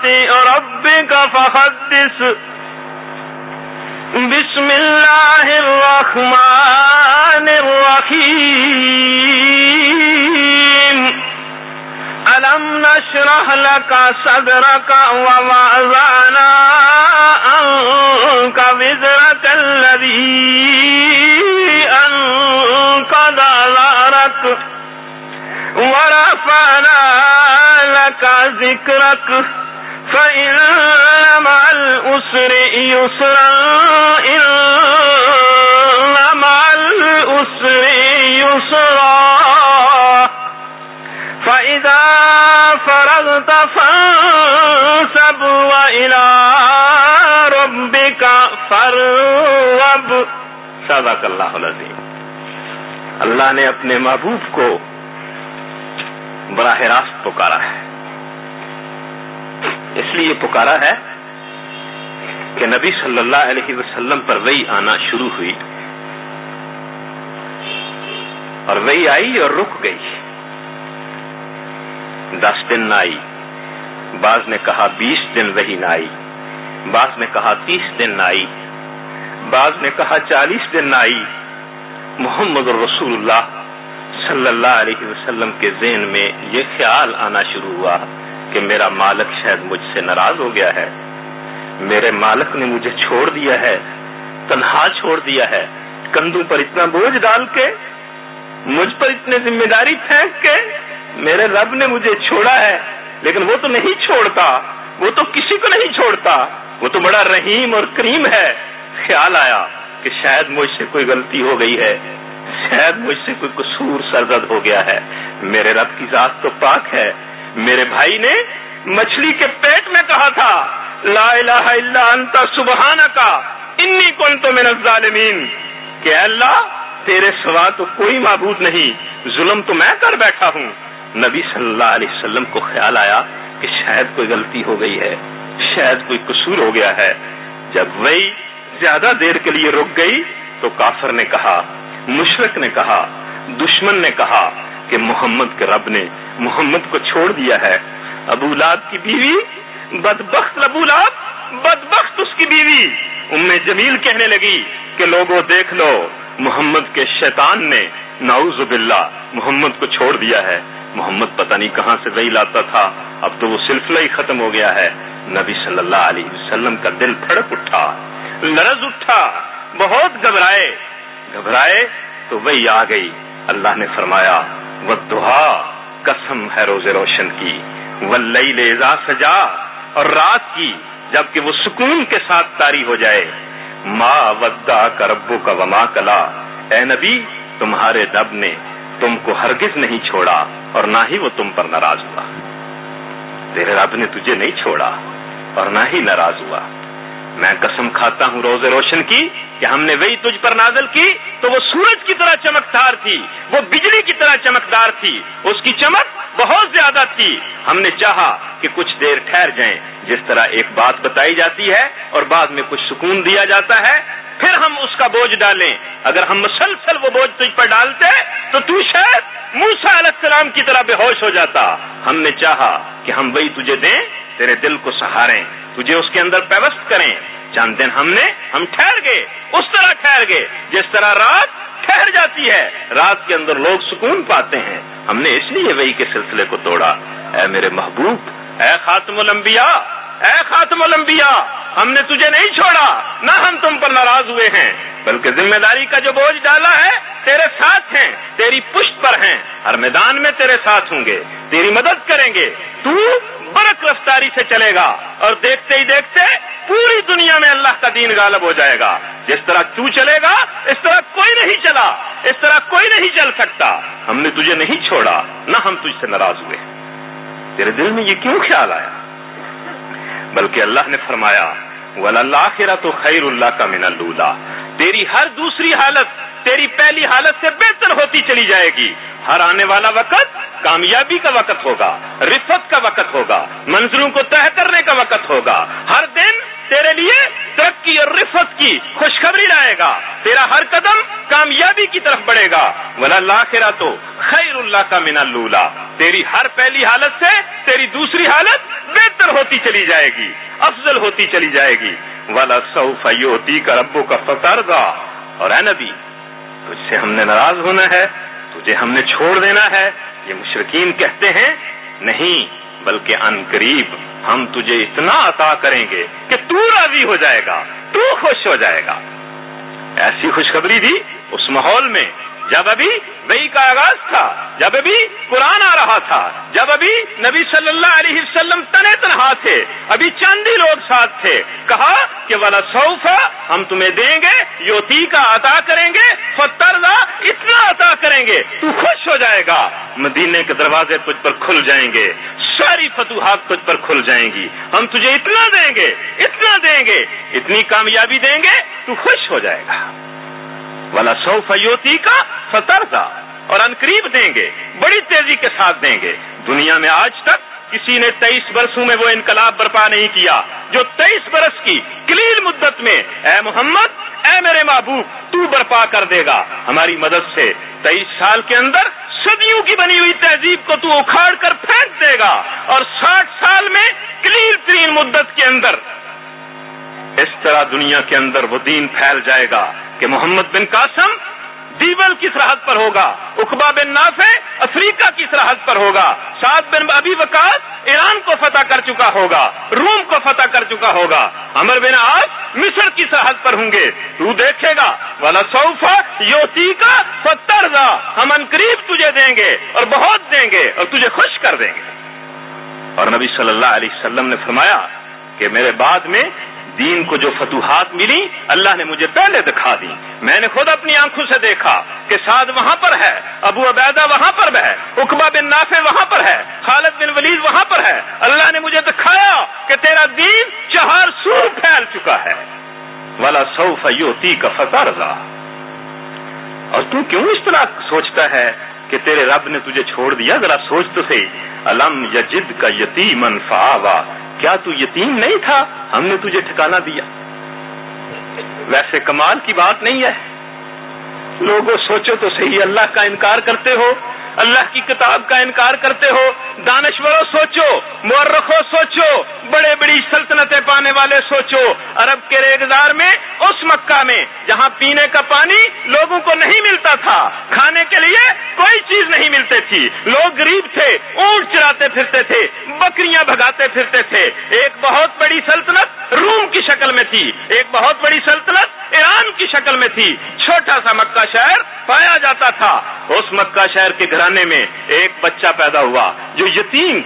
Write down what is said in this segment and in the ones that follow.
ربك فحدث بسم الله الرحمن الرحيم ألم نشرح لك صدرك ووضعنا عنك وزرك الذي أنقض ظهرك ورفعنا لك ذكرك فإن مع العسر يسرا إن مع العسر يسرا فإذا فرغت فانصب وإلى ربك فارغب. صدق اللہ العظیم. اللہ نے اپنے محبوب کو براہ راست پکارا ہے. اس لیے پکارا ہے کہ نبی صلی اللہ علیہ وسلم پر وحی آنا شروع ہوئی اور وحی آئی اور رک گئی. 10 دن نہ آئی، بعض نے کہا 20 دن وحی نہ آئی، بعض نے کہا 30 دن نہ آئی، بعض نے کہا 40 دن نہ آئی. محمد رسول اللہ صلی اللہ علیہ وسلم کے ذہن میں یہ خیال آنا شروع ہوا کہ میرا مالک شاید مجھ سے ناراض ہو گیا ہے، میرے مالک نے مجھے چھوڑ دیا ہے، تنہا چھوڑ دیا ہے، کندھوں پر اتنا بوجھ ڈال کے، مجھ پر اتنے ذمہ داری پھینک کے میرے رب نے مجھے چھوڑا ہے. لیکن وہ تو نہیں چھوڑتا، وہ تو کسی کو نہیں چھوڑتا، وہ تو بڑا رحیم اور کریم ہے. خیال آیا کہ شاید مجھ سے کوئی غلطی ہو گئی ہے، شاید مجھ سے کوئی قصور سرزد ہو گیا ہے. میرے رب کی ذات تو پاک ہے. میرے بھائی نے مچھلی کے پیٹ میں کہا تھا لا الہ الا انت سبحانک انی کنت من الظالمین کہ اللہ تیرے سوا تو کوئی معبود نہیں، ظلم تو میں کر بیٹھا ہوں. نبی صلی اللہ علیہ وسلم کو خیال آیا کہ شاید کوئی غلطی ہو گئی ہے، شاید کوئی قصور ہو گیا ہے. جب وہی زیادہ دیر کے لیے رک گئی تو کافر نے کہا، مشرک نے کہا، دشمن نے کہا کہ محمد کے رب نے محمد کو چھوڑ دیا ہے. ابو لہب کی بیوی بدبخت، ابو لہب بدبخت اس کی بیوی ام جمیل کہنے لگی کہ لوگوں دیکھ لو، محمد کے شیطان نے نعوذ باللہ محمد کو چھوڑ دیا ہے. محمد پتہ نہیں کہاں سے وحی لاتا تھا، اب تو وہ سلسلہ ہی ختم ہو گیا ہے. نبی صلی اللہ علیہ وسلم کا دل دھڑک اٹھا، لرز اٹھا، بہت گھبرائے تو وحی آ گئی. اللہ نے فرمایا والضحیٰ، قسم ہے روز روشن کی، واللیل اذا سجا، اور رات کی جبکہ وہ سکون کے ساتھ طاری ہو جائے. ما ودعک ربک وما قلی، اے نبی تمہارے رب نے تم کو ہرگز نہیں چھوڑا اور نہ ہی وہ تم پر ناراض ہوا. تیرے رب نے تجھے نہیں چھوڑا اور نہ ہی ناراض ہوا. میں قسم کھاتا ہوں روز روشن کی کہ ہم نے وہی تجھ پر نازل کی تو وہ سورج کی طرح چمکدار تھی، وہ بجلی کی طرح چمکدار تھی، اس کی چمک بہت زیادہ تھی. ہم نے چاہا کہ کچھ دیر ٹھہر جائیں، جس طرح ایک بات بتائی جاتی ہے اور بعد میں کچھ سکون دیا جاتا ہے، پھر ہم اس کا بوجھ ڈالیں. اگر ہم مسلسل وہ بوجھ تجھ پر ڈالتے تو تو شاید موسیٰ علیہ السلام کی طرح بے ہوش ہو جاتا. ہم نے چاہا کہ ہم وہی تجھے دیں، تیرے دل کو سہاریں، تجھے اس کے اندر پیوست کریں. چند دن ہم ٹھہر گئے، اس طرح ٹھہر گئے جس طرح رات ٹھہر جاتی ہے، رات کے اندر لوگ سکون پاتے ہیں. ہم نے اس لیے وحی کے سلسلے کو توڑا. اے میرے محبوب، اے خاتم الانبیاء، اے خاتم الانبیاء، ہم نے تجھے نہیں چھوڑا، نہ ہم تم پر ناراض ہوئے ہیں، بلکہ ذمہ داری کا جو بوجھ ڈالا ہے تیرے ساتھ ہیں، تیری پشت پر ہیں، ہر میدان میں تیرے ساتھ ہوں گے، تیری مدد کریں گے. تو برق رفتاری سے چلے گا اور دیکھتے ہی دیکھتے پوری دنیا میں اللہ کا دین غالب ہو جائے گا. جس طرح تو چلے گا اس طرح کوئی نہیں چلا، اس طرح کوئی نہیں چل سکتا. ہم نے تجھے نہیں چھوڑا، نہ ہم تجھ سے ناراض ہوئے. تیرے دل میں یہ کیوں خیال آیا؟ بلکہ اللہ نے فرمایا وَلَلْآخِرَةُ خَيْرٌ لَكَ مِنَ الْأُولَىٰ، تیری ہر دوسری حالت تیری پہلی حالت سے بہتر ہوتی چلی جائے گی. ہر آنے والا وقت کامیابی کا وقت ہوگا، رفت کا وقت ہوگا، منزلوں کو طے کرنے کا وقت ہوگا. ہر دن تیرے لیے ترقی اور رفعت کی خوشخبری لائے گا، تیرا ہر قدم کامیابی کی طرف بڑھے گا۔ وَلَلْآخِرَةُ خَيْرٌ لَكَ مِنَ الْأُولَىٰ، تیری ہر پہلی حالت سے تیری دوسری حالت بہتر ہوتی چلی جائے گی، افضل ہوتی چلی جائے گی۔ وَلَسَوْفَ يُعْطِيكَ رَبُّكَ فَتَرْضَىٰ، اور اے نبی تجھ سے ہم نے ناراض ہونا ہے، تجھے ہم نے چھوڑ دینا ہے، یہ مشرکین کہتے ہیں نہیں، بلکہ ان قریب ہم تجھے اتنا عطا کریں گے کہ تو راضی ہو جائے گا، تو خوش ہو جائے گا۔ ایسی خوشخبری دی اس ماحول میں جب ابھی وحی کا آغاز تھا، جب ابھی قرآن آ رہا تھا، جب ابھی نبی صلی اللہ علیہ وسلم تنے تنہا تھے، ابھی چند ہی لوگ ساتھ تھے، کہا کہ وَلَسَوْفَ ہم تمہیں دیں گے، یوتی کا عطا کریں گے، فَتَرْضَىٰ اتنا عطا کریں گے تو خوش ہو جائے گا، مدینے کے دروازے تجھ پر کھل جائیں گے، ساری فتوحات تجھ پر کھل جائیں گی، ہم تجھے اتنا دیں گے، اتنا دیں گے، اتنی کامیابی دیں گے تو خوش ہو جائے گا۔ وَلَسَوْفَ يُعْطِيكَ فَتَرْضَىٰ، اور انقریب دیں گے، بڑی تیزی کے ساتھ دیں گے۔ دنیا میں آج تک کسی نے 23 برسوں میں وہ انقلاب برپا نہیں کیا جو 23 برس کی قلیل مدت میں اے محمد، اے میرے محبوب تو برپا کر دے گا ہماری مدد سے۔ 23 سال کے اندر صدیوں کی بنی ہوئی تہذیب کو تو اکھاڑ کر پھینک دے گا، اور 60 سال میں قلیل ترین مدت کے اندر اس طرح دنیا کے اندر وہ دین پھیل جائے گا کہ محمد بن قاسم دیبل کی سرحد پر ہوگا، عقبہ بن نافع افریقہ کی سرحد پر ہوگا، سعد بن ابی وقاص ایران کو فتح کر چکا ہوگا، روم کو فتح کر چکا ہوگا، عمر بن عاص مصر کی سرحد پر ہوں گے۔ تو دیکھے گا وَلَسَوْفَ يُعْطِيكَ فَتَرْضَىٰ، ہم انقریب تجھے دیں گے اور بہت دیں گے اور تجھے خوش کر دیں گے۔ اور نبی صلی اللہ علیہ وسلم نے فرمایا کہ میرے بعد میں دین کو جو فتوحات ملی اللہ نے مجھے پہلے دکھا دی، میں نے خود اپنی آنکھوں سے دیکھا کہ سعد وہاں پر ہے، ابو عبیدہ وہاں پر ہے، عقبہ بن نافع وہاں پر ہے، خالد بن ولید وہاں پر ہے، اللہ نے مجھے دکھایا کہ تیرا دین 4 سو پھیل چکا ہے۔ وَلَسَوْفَ يُعْطِيكَ فَتَرْضَىٰ، اور تو کیوں اس طرح سوچتا ہے کہ تیرے رب نے تجھے چھوڑ دیا؟ ذرا سوچ تو صحیح، أَلَمْ يَجِدْكَ يَتِيمًا فَآوَىٰ، کیا تو یتیم نہیں تھا، ہم نے تجھے ٹھکانہ دیا۔ ویسے کمال کی بات نہیں ہے، لوگوں سوچو تو صحیح، اللہ کا انکار کرتے ہو، اللہ کی کتاب کا انکار کرتے ہو، دانشوروں سوچو، مورخوں سوچو، بڑے بڑی سلطنتیں پانے والے سوچو، عرب کے ریگزار میں اس مکہ میں جہاں پینے کا پانی لوگوں کو نہیں ملتا تھا، کھانے کے لیے کوئی چیز نہیں ملتی تھی، لوگ غریب تھے، اونٹ چراتے پھرتے تھے، بکریاں بھگاتے پھرتے تھے۔ ایک بہت بڑی سلطنت روم کی شکل میں تھی، ایک بہت بڑی سلطنت ایران کی شکل میں تھی، چھوٹا سا مکہ شہر پایا جاتا تھا۔ اس مکہ شہر کے گھرانے میں ایک بچہ پیدا ہوا جو یتیم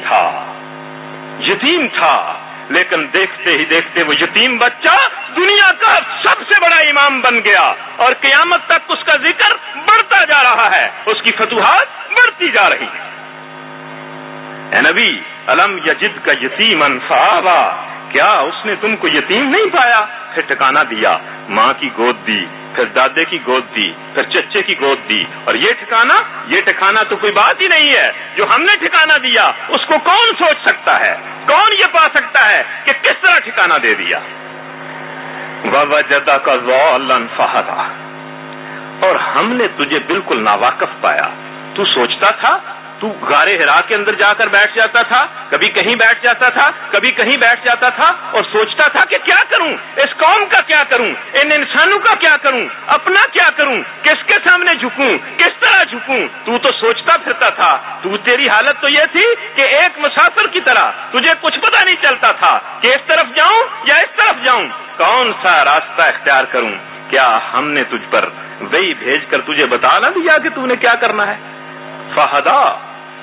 تھا، لیکن دیکھتے ہی دیکھتے وہ یتیم بچہ دنیا کا سب سے بڑا امام بن گیا، اور قیامت تک اس کا ذکر بڑھتا جا رہا ہے، اس کی فتوحات بڑھتی جا رہی ہے۔ اے نبی، الم یجدک یتیما فآویٰ، کیا اس نے تم کو یتیم نہیں پایا پھر ٹھکانہ دیا، ماں کی گود دی، پھر دادے کی گود دی، پھر چچے کی گود دی، اور یہ ٹھکانہ تو کوئی بات ہی نہیں ہے، جو ہم نے ٹھکانہ دیا اس کو کون سوچ سکتا ہے، کون یہ پا سکتا ہے کہ کس طرح ٹھکانہ دے دیا۔ وَوَجَدَكَ ضَالًّا فَهَدَىٰ، اور ہم نے تجھے بالکل ناواقف پایا، تو سوچتا تھا، تو غار حرا کے اندر جا کر بیٹھ جاتا تھا، کبھی کہیں بیٹھ جاتا تھا، کبھی کہیں بیٹھ جاتا تھا، اور سوچتا تھا کہ کیا کروں، اس قوم کا کیا کروں، ان انسانوں کا کیا کروں، اپنا کیا کروں، کس کے سامنے جھکوں، کس طرح جھکوں، تو سوچتا پھرتا تھا۔ تیری حالت تو یہ تھی کہ ایک مسافر کی طرح تجھے کچھ پتہ نہیں چلتا تھا کہ اس طرف جاؤں یا اس طرف جاؤں، کون سا راستہ اختیار کروں۔ کیا ہم نے تجھ پر وہی بھیج کر تجھے بتا نہ دیا کہ تو نے کیا کرنا ہے؟ فَهَدَىٰ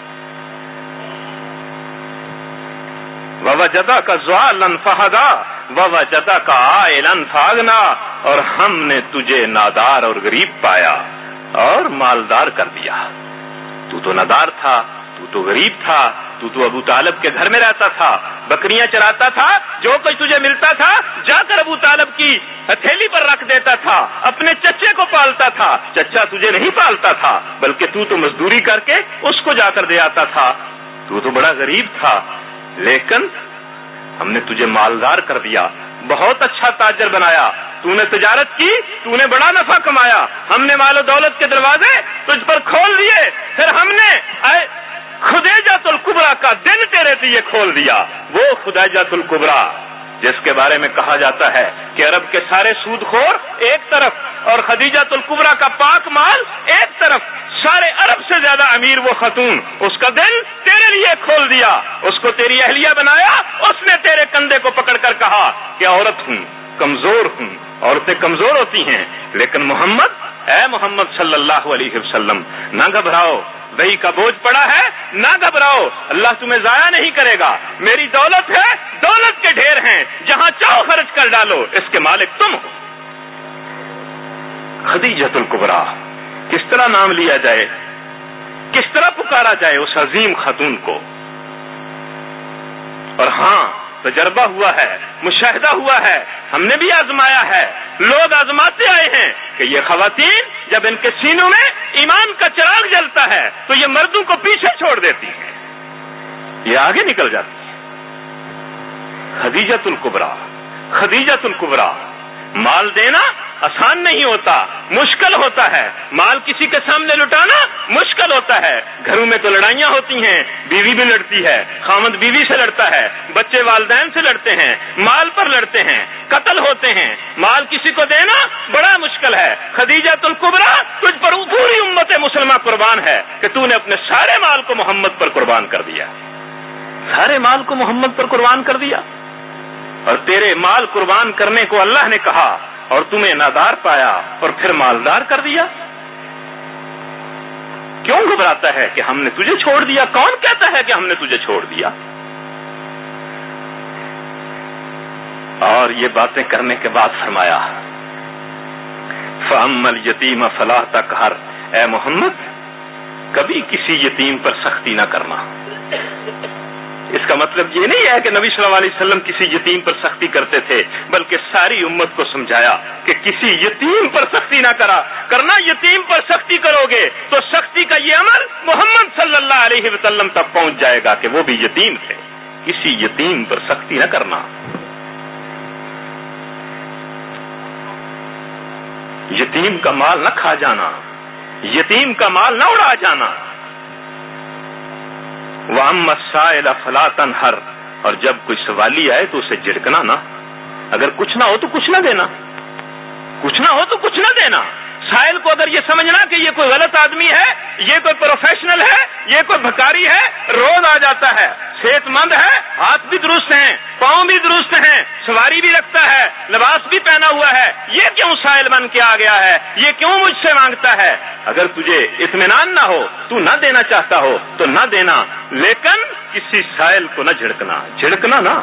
وَوَجَدَكَ ضَالًّا فَهَدَىٰ وَوَجَدَكَ عَائِلًا فَأَغْنَىٰ، اور ہم نے تجھے نادار اور غریب پایا اور مالدار کر دیا۔ تو نادار تھا، تو غریب تھا، تو ابو طالب کے گھر میں رہتا تھا، بکریاں چراتا تھا، جو کچھ تجھے ملتا تھا جا کر ابو طالب کی ہتھیلی پر رکھ دیتا تھا، اپنے چچے کو پالتا تھا۔ چچا تجھے نہیں پالتا تھا بلکہ تو مزدوری کر کے اس کو جا کر دے آتا تھا، تو بڑا غریب تھا، لیکن ہم نے تجھے مالدار کر دیا، بہت اچھا تاجر بنایا، تو نے تجارت کی، تو نے بڑا نفع کمایا، ہم نے مال و دولت کے دروازے تجھ پر کھول دیے، پھر ہم نے خدیجۃ الکبریٰ کا دل تیرے لیے کھول دیا۔ وہ خدیجۃ الکبریٰ جس کے بارے میں کہا جاتا ہے کہ عرب کے سارے سود خور ایک طرف اور خدیجۃ الکبریٰ کا پاک مال ایک طرف، سارے عرب سے زیادہ امیر وہ خاتون، اس کا دل تیرے لیے کھول دیا، اس کو تیری اہلیہ بنایا، اس نے تیرے کندھے کو پکڑ کر کہا کہ عورت ہوں، کمزور ہوں، عورتیں کمزور ہوتی ہیں، لیکن محمد، اے محمد صلی اللہ علیہ وسلم، نہ گھبراؤ، وحی کا بوجھ پڑا ہے، نہ گھبراؤ، اللہ تمہیں ضائع نہیں کرے گا، میری دولت ہے، دولت کے ڈھیر ہیں، جہاں چاہو خرچ کر ڈالو، اس کے مالک تم ہو۔ خدیجۃ الکبریٰ، کس طرح نام لیا جائے، کس طرح پکارا جائے اس عظیم خاتون کو؟ اور ہاں، تجربہ ہوا ہے، مشاہدہ ہوا ہے، ہم نے بھی آزمایا ہے، لوگ آزماتے آئے ہیں کہ یہ خواتین جب ان کے سینوں میں ایمان کا چراغ جلتا ہے تو یہ مردوں کو پیچھے چھوڑ دیتی ہیں، یہ آگے نکل جاتی ہیں۔ خدیجۃ الکبریٰ، خدیجۃ الکبریٰ، مال دینا آسان نہیں ہوتا، مشکل ہوتا ہے، مال کسی کے سامنے لٹانا مشکل ہوتا ہے، گھروں میں تو لڑائیاں ہوتی ہیں، بیوی بھی لڑتی ہے، خامد بیوی سے لڑتا ہے، بچے والدین سے لڑتے ہیں، مال پر لڑتے ہیں، قتل ہوتے ہیں، مال کسی کو دینا بڑا مشکل ہے۔ خدیجۃ الکبریٰ، تجھ پر پوری امت مسلمہ قربان ہے کہ تو نے اپنے سارے مال کو محمد پر قربان کر دیا، سارے مال کو محمد پر قربان کر دیا، اور تیرے مال قربان کرنے کو اللہ نے کہا اور تمہیں نادار پایا اور پھر مالدار کر دیا۔ کیوں گھبراتا ہے کہ ہم نے تجھے چھوڑ دیا؟ کون کہتا ہے کہ ہم نے تجھے چھوڑ دیا؟ اور یہ باتیں کرنے کے بعد فرمایا فَأَمَّا الْيَتِيمَ فَلَا تَقْهَرْ، اے محمد کبھی کسی یتیم پر سختی نہ کرنا۔ اس کا مطلب یہ نہیں ہے کہ نبی صلی اللہ علیہ وسلم کسی یتیم پر سختی کرتے تھے، بلکہ ساری امت کو سمجھایا کہ کسی یتیم پر سختی نہ کرنا، یتیم پر سختی کرو گے تو سختی کا یہ عمل محمد صلی اللہ علیہ وسلم تک پہنچ جائے گا کہ وہ بھی یتیم تھے۔ کسی یتیم پر سختی نہ کرنا، یتیم کا مال نہ کھا جانا، یتیم کا مال نہ اڑا جانا۔ وَأَمَّا السَّائِلَ فَلَا تَنْهَرْ، اور جب کوئی سوالی آئے تو اسے جھڑکنا نہ، اگر کچھ نہ ہو تو کچھ نہ دینا، کچھ نہ ہو تو کچھ نہ دینا۔ سائل کو اگر یہ سمجھنا کہ یہ کوئی غلط آدمی ہے، یہ کوئی پروفیشنل ہے، یہ کوئی بھکاری ہے، روز آ جاتا ہے، صحت مند ہے، ہاتھ بھی درست ہیں، پاؤں بھی درست ہیں، سواری بھی رکھتا ہے، لباس بھی پہنا ہوا ہے، یہ کیوں سائل بن کے آ گیا ہے، یہ کیوں مجھ سے مانگتا ہے؟ اگر تجھے اطمینان نہ ہو، تو نہ دینا چاہتا ہو تو نہ دینا، لیکن کسی سائل کو نہ جھڑکنا نہ۔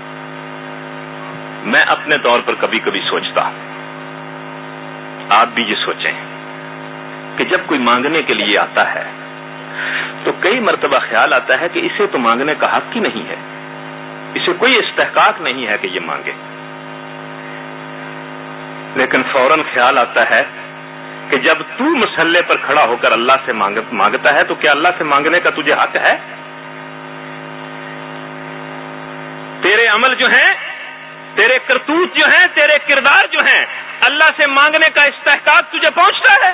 میں اپنے طور پر کبھی کبھی سوچتا ہوں، آپ بھی یہ سوچیں کہ جب کوئی مانگنے کے لیے آتا ہے تو کئی مرتبہ خیال آتا ہے کہ اسے تو مانگنے کا حق ہی نہیں ہے، اسے کوئی استحقاق نہیں ہے کہ یہ مانگے، لیکن فوراً خیال آتا ہے کہ جب تو مسلح پر کھڑا ہو کر اللہ سے مانگتا ہے تو کیا اللہ سے مانگنے کا تجھے حق ہے؟ تیرے عمل جو ہیں، تیرے کرتوت جو ہیں، تیرے کردار جو ہیں، اللہ سے مانگنے کا استحقاق تجھے پہنچتا ہے؟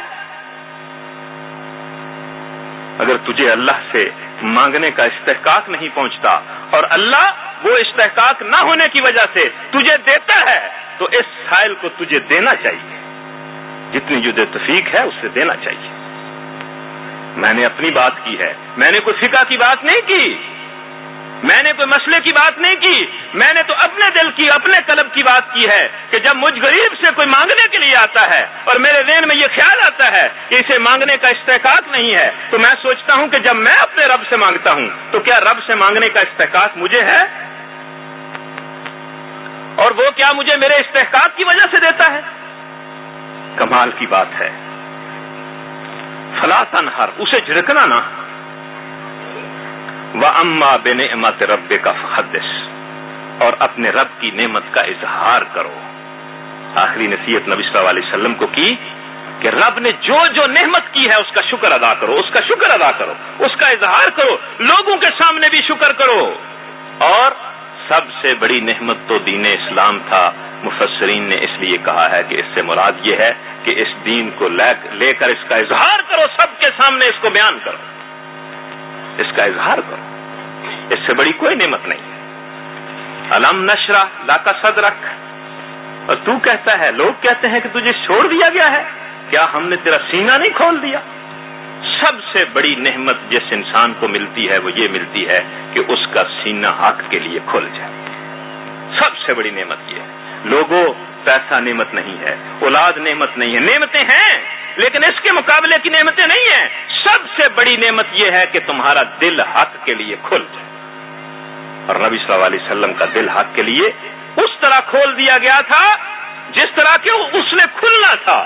اگر تجھے اللہ سے مانگنے کا استحقاق نہیں پہنچتا اور اللہ وہ استحقاق نہ ہونے کی وجہ سے تجھے دیتا ہے تو اس سائل کو تجھے دینا چاہیے، جتنی جو توفیق ہے اس سے دینا چاہیے۔ میں نے اپنی بات کی ہے، میں نے کوئی فقہ کی بات نہیں کی، میں نے کوئی مسئلے کی بات نہیں کی، میں نے تو اپنے دل کی، اپنے قلب کی بات کی ہے کہ جب مجھ غریب سے کوئی مانگنے کے لیے آتا ہے اور میرے ذہن میں یہ خیال آتا ہے کہ اسے مانگنے کا استحقاق نہیں ہے تو میں سوچتا ہوں کہ جب میں اپنے رب سے مانگتا ہوں تو کیا رب سے مانگنے کا استحقاق مجھے ہے؟ اور وہ کیا مجھے میرے استحقاق کی وجہ سے دیتا ہے؟ کمال کی بات ہے۔ فلا تنہر، اسے جھڑکنا نہ۔ وَأَمَّا بِنِعْمَةِ رَبِّكَ فَحَدِّثْ، اور اپنے رب کی نعمت کا اظہار کرو۔ آخری نصیحت نبی صلی اللہ علیہ وسلم کو کی کہ رب نے جو جو نعمت کی ہے اس کا شکر ادا کرو، اس کا شکر ادا کرو، اس کا اظہار کرو، لوگوں کے سامنے بھی شکر کرو، اور سب سے بڑی نعمت تو دین اسلام تھا. مفسرین نے اس لیے کہا ہے کہ اس سے مراد یہ ہے کہ اس دین کو لے کر اس کا اظہار کرو، سب کے سامنے اس کو بیان کرو، اس کا اظہار کرو. اس سے بڑی کوئی نعمت نہیں ہے. الم نشرح لک صدرک، اور تو کہتا ہے، لوگ کہتے ہیں کہ تجھے چھوڑ دیا گیا ہے، کیا ہم نے تیرا سینہ نہیں کھول دیا؟ سب سے بڑی نعمت جس انسان کو ملتی ہے وہ یہ ملتی ہے کہ اس کا سینہ حق کے لیے کھل جائے. سب سے بڑی نعمت یہ ہے. لوگوں، پیسہ نعمت نہیں ہے، اولاد نعمت نہیں ہے، نعمتیں ہیں لیکن اس کے مقابلے کی نعمتیں نہیں ہیں. سب سے بڑی نعمت یہ ہے کہ تمہارا دل حق کے لیے کھل جائے. اور نبی صلی اللہ علیہ وسلم کا دل حق کے لیے اس طرح کھول دیا گیا تھا جس طرح کہ اس نے کھلنا تھا.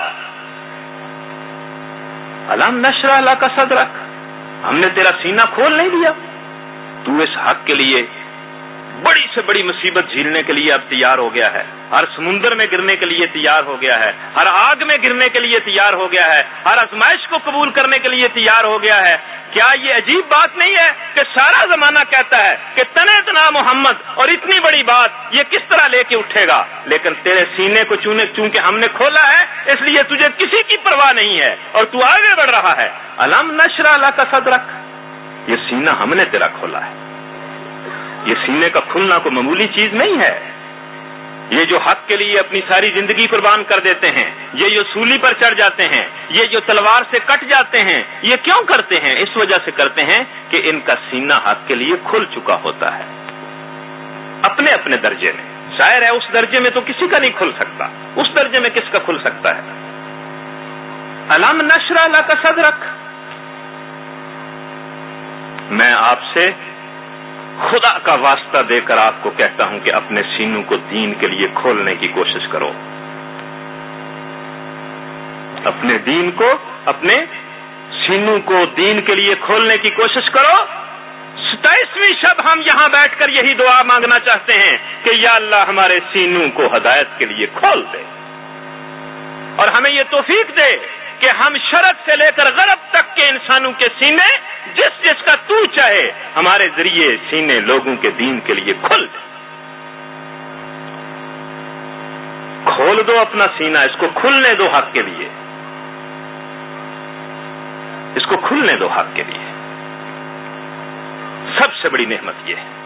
الم نشرح لک صدرک، ہم نے تیرا سینہ کھول نہیں دیا؟ تو اس حق کے لیے بڑی سے بڑی مصیبت جھیلنے کے لیے اب تیار ہو گیا ہے. ہر سمندر میں گرنے کے لیے تیار ہو گیا ہے، ہر آگ میں گرنے کے لیے تیار ہو گیا ہے، ہر آزمائش کو قبول کرنے کے لیے تیار ہو گیا ہے. کیا یہ عجیب بات نہیں ہے کہ سارا زمانہ کہتا ہے کہ تنے تنا محمد، اور اتنی بڑی بات یہ کس طرح لے کے اٹھے گا؟ لیکن تیرے سینے کو چونکہ ہم نے کھولا ہے اس لیے تجھے کسی کی پرواہ نہیں ہے اور تو آگے بڑھ رہا ہے. الم نشرح لک صدرک، یہ سینہ ہم نے تیرا کھولا ہے. یہ سینے کا کھلنا کوئی معمولی چیز نہیں ہے. یہ جو حق کے لیے اپنی ساری زندگی قربان کر دیتے ہیں، یہ جو سولی پر چڑھ جاتے ہیں، یہ جو تلوار سے کٹ جاتے ہیں، یہ کیوں کرتے ہیں؟ اس وجہ سے کرتے ہیں کہ ان کا سینہ حق کے لیے کھل چکا ہوتا ہے اپنے اپنے درجے میں. ظاہر ہے اس درجے میں تو کسی کا نہیں کھل سکتا، اس درجے میں کس کا کھل سکتا ہے؟ الم نشرح لک صدرک، میں آپ سے خدا کا واسطہ دے کر آپ کو کہتا ہوں کہ اپنے سینوں کو دین کے لیے کھولنے کی کوشش کرو. اپنے دین کو، اپنے سینوں کو دین کے لیے کھولنے کی کوشش کرو. 27ویں شب ہم یہاں بیٹھ کر یہی دعا مانگنا چاہتے ہیں کہ یا اللہ ہمارے سینوں کو ہدایت کے لیے کھول دے اور ہمیں یہ توفیق دے کہ ہم شرق سے لے کر غرب تک کے انسانوں کے سینے جس جس کا تو چاہے ہمارے ذریعے سینے لوگوں کے دین کے لیے کھل جائے. کھول دو اپنا سینہ، اس کو کھلنے دو حق کے لیے، اس کو کھلنے دو حق کے لیے. سب سے بڑی نعمت یہ ہے.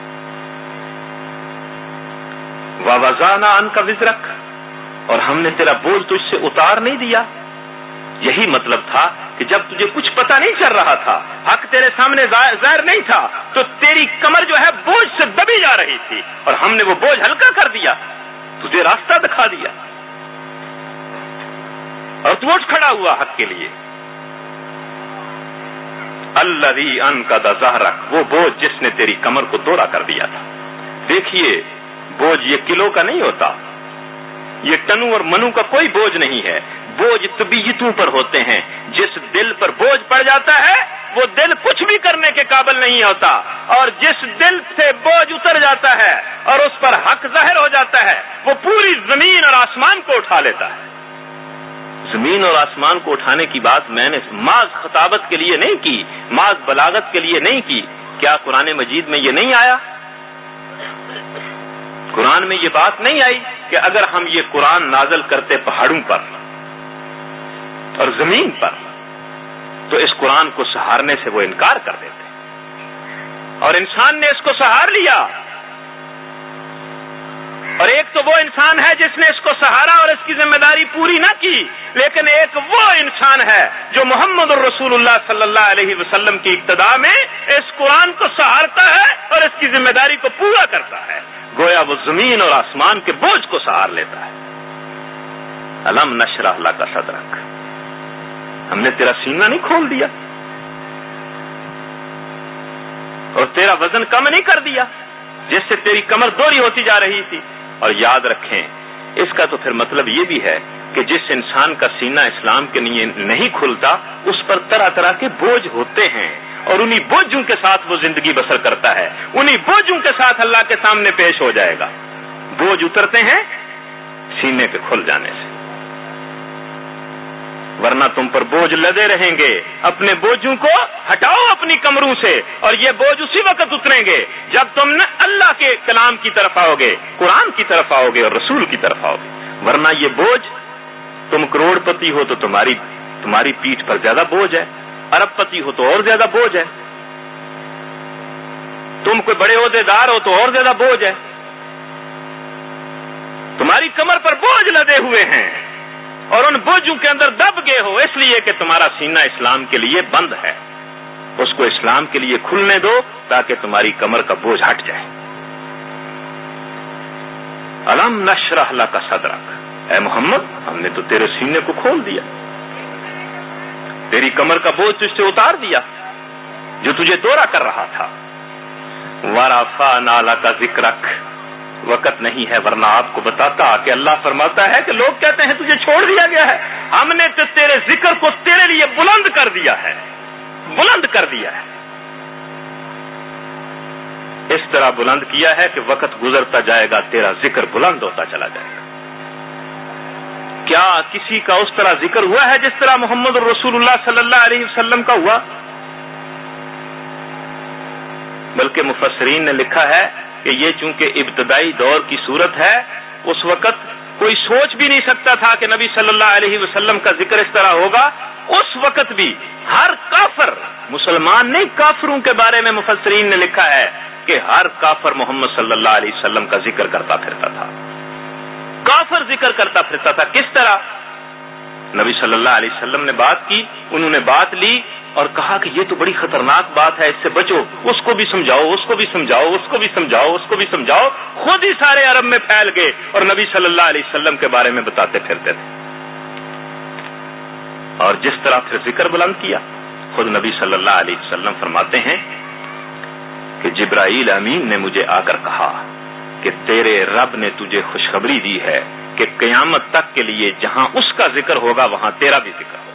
وَوَضَعْنَا عَنْكَ وِزْرَكَ، اور ہم نے تیرا بوجھ تجھ سے اتار نہیں دیا. یہی مطلب تھا کہ جب تجھے کچھ پتہ نہیں چل رہا تھا، حق تیرے سامنے ظاہر نہیں تھا، تو تیری کمر جو ہے بوجھ سے دبی جا رہی تھی اور ہم نے وہ بوجھ ہلکا کر دیا، تجھے راستہ دکھا دیا اور تو اٹھ کھڑا ہوا حق کے لیے. الذی انقض ظہرک، وہ بوجھ جس نے تیری کمر کو دوڑا کر دیا تھا. دیکھیے بوجھ یہ کلو کا نہیں ہوتا، یہ ٹنوں اور منوں کا کوئی بوجھ نہیں ہے. بوجھ طبیعتوں پر ہوتے ہیں. جس دل پر بوجھ پڑ جاتا ہے وہ دل کچھ بھی کرنے کے قابل نہیں ہوتا، اور جس دل سے بوجھ اتر جاتا ہے اور اس پر حق ظاہر ہو جاتا ہے وہ پوری زمین اور آسمان کو اٹھا لیتا ہے. زمین اور آسمان کو اٹھانے کی بات میں نے محض خطابت کے لیے نہیں کی، محض بلاغت کے لیے نہیں کی. کیا قرآن مجید میں یہ نہیں آیا؟ قرآن میں یہ بات نہیں آئی کہ اگر ہم یہ قرآن نازل کرتے پہاڑوں پر اور زمین پر تو اس قرآن کو سہارنے سے وہ انکار کر دیتے، اور انسان نے اس کو سہار لیا. اور ایک تو وہ انسان ہے جس نے اس کو سہارا اور اس کی ذمہ داری پوری نہ کی، لیکن ایک وہ انسان ہے جو محمد الرسول اللہ صلی اللہ علیہ وسلم کی اقتداء میں اس قرآن کو سہارتا ہے اور اس کی ذمہ داری کو پورا کرتا ہے. گویا وہ زمین اور آسمان کے بوجھ کو سہار لیتا ہے. الم نشرح لک صدرک، ہم نے تیرا سینہ نہیں کھول دیا اور تیرا وزن کم نہیں کر دیا جس سے تیری کمر دوڑی ہوتی جا رہی تھی. اور یاد رکھیں اس کا تو پھر مطلب یہ بھی ہے کہ جس انسان کا سینہ اسلام کے لیے نہیں کھلتا اس پر طرح طرح کے بوجھ ہوتے ہیں اور انہی بوجھوں کے ساتھ وہ زندگی بسر کرتا ہے، انہی بوجھوں کے ساتھ اللہ کے سامنے پیش ہو جائے گا. بوجھ اترتے ہیں سینے پہ کھل جانے سے، ورنہ تم پر بوجھ لدے رہیں گے. اپنے بوجھوں کو ہٹاؤ اپنی کمروں سے اور یہ بوجھ اسی وقت اتریں گے جب تم نے اللہ کے کلام کی طرف آؤ گے، قرآن کی طرف آؤ گے اور رسول کی طرف آؤ گے، ورنہ یہ بوجھ، تم کروڑ پتی ہو تو تمہاری پیٹھ پر زیادہ بوجھ ہے، ارب پتی ہو تو اور زیادہ بوجھ ہے، تم کوئی بڑے عہدے دار ہو تو اور زیادہ بوجھ ہے، تمہاری کمر پر بوجھ لدے ہوئے ہیں اور ان بوجھوں کے اندر دب گئے ہو، اس لیے کہ تمہارا سینہ اسلام کے لیے بند ہے، اس کو اسلام کے لیے کھلنے دو تاکہ تمہاری کمر کا بوجھ ہٹ جائے۔ الم نشرح لک صدرک، اے محمد ہم نے تو تیرے سینے کو کھول دیا، تیری کمر کا بوجھ تجھ سے اتار دیا جو تجھے دورہ کر رہا تھا۔ ورفعنا لک ذکرک، وقت نہیں ہے ورنہ آپ کو بتاتا کہ اللہ فرماتا ہے کہ لوگ کہتے ہیں تجھے چھوڑ دیا گیا ہے، ہم نے تو تیرے ذکر کو تیرے لیے بلند کر دیا ہے، بلند کر دیا ہے، اس طرح بلند کیا ہے کہ وقت گزرتا جائے گا تیرا ذکر بلند ہوتا چلا جائے گا۔ کیا کسی کا اس طرح ذکر ہوا ہے جس طرح محمد رسول اللہ صلی اللہ علیہ وسلم کا ہوا؟ بلکہ مفسرین نے لکھا ہے کہ یہ چونکہ ابتدائی دور کی صورت ہے، اس وقت کوئی سوچ بھی نہیں سکتا تھا کہ نبی صلی اللہ علیہ وسلم کا ذکر اس طرح ہوگا۔ اس وقت بھی ہر کافر، مسلمان نہیں کافروں کے بارے میں مفسرین نے لکھا ہے کہ ہر کافر محمد صلی اللہ علیہ وسلم کا ذکر کرتا پھرتا تھا، کافر ذکر کرتا پھرتا تھا۔ کس طرح؟ نبی صلی اللہ علیہ وسلم نے بات کی، انہوں نے بات لی اور کہا کہ یہ تو بڑی خطرناک بات ہے، اس سے بچو، اس کو بھی سمجھاؤ، اس کو بھی سمجھاؤ، اس کو بھی سمجھاؤ، اس کو بھی سمجھاؤ، خود ہی سارے عرب میں پھیل گئے اور نبی صلی اللہ علیہ وسلم کے بارے میں بتاتے پھرتے تھے۔ اور جس طرح پھر ذکر بلند کیا، خود نبی صلی اللہ علیہ وسلم فرماتے ہیں کہ جبرائیل امین نے مجھے آ کر کہا کہ تیرے رب نے تجھے خوشخبری دی ہے کہ قیامت تک کے لیے جہاں اس کا ذکر ہوگا وہاں تیرا بھی ذکر ہوگا۔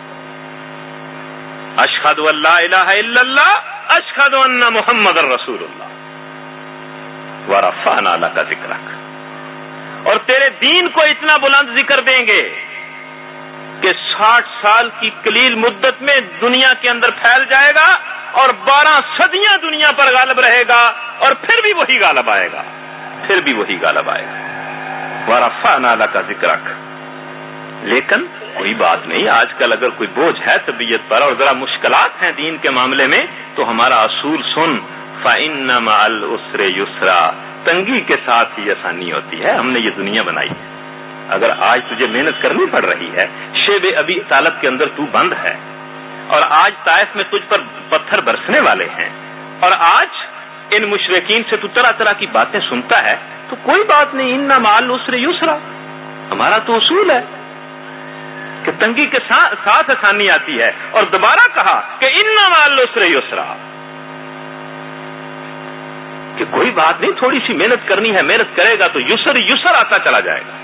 اشہد ان لا الہ الا اللہ، اشہد ان محمد رسول اللہ، ورفعنا لک ذکرک، اور تیرے دین کو اتنا بلند ذکر دیں گے کہ 60 سال کی قلیل مدت میں دنیا کے اندر پھیل جائے گا اور 12 صدیاں دنیا پر غالب رہے گا، اور پھر بھی وہی غالب آئے گا، پھر بھی وہی غالب آئے گا۔ ورفعنا لک ذکرک۔ لیکن کوئی بات نہیں، آج کل اگر کوئی بوجھ ہے طبیعت پر اور ذرا مشکلات ہیں دین کے معاملے میں تو ہمارا اصول سن، فَإِنَّ مَعَ الْعُسْرِ يُسْرًا، تنگی کے ساتھ ہی آسانی ہوتی ہے۔ ہم نے یہ دنیا بنائی ہے، اگر آج تجھے محنت کرنی پڑ رہی ہے، شیب ابی طالب کے اندر تو بند ہے، اور آج طائف میں تجھ پر پتھر برسنے والے ہیں، اور آج ان مشرکین سے تو طرح طرح کی باتیں سنتا ہے، تو کوئی بات نہیں، اِنَّ مَعَ الْعُسْرِ يُسْرًا، ہمارا تو اصول ہے کہ تنگی کے ساتھ آسانی آتی ہے۔ اور دوبارہ کہا کہ اِنَّ مَعَ الْعُسْرِ يُسْرًا، کہ کوئی بات نہیں، تھوڑی سی محنت کرنی ہے، محنت کرے گا تو یسر آتا چلا جائے گا۔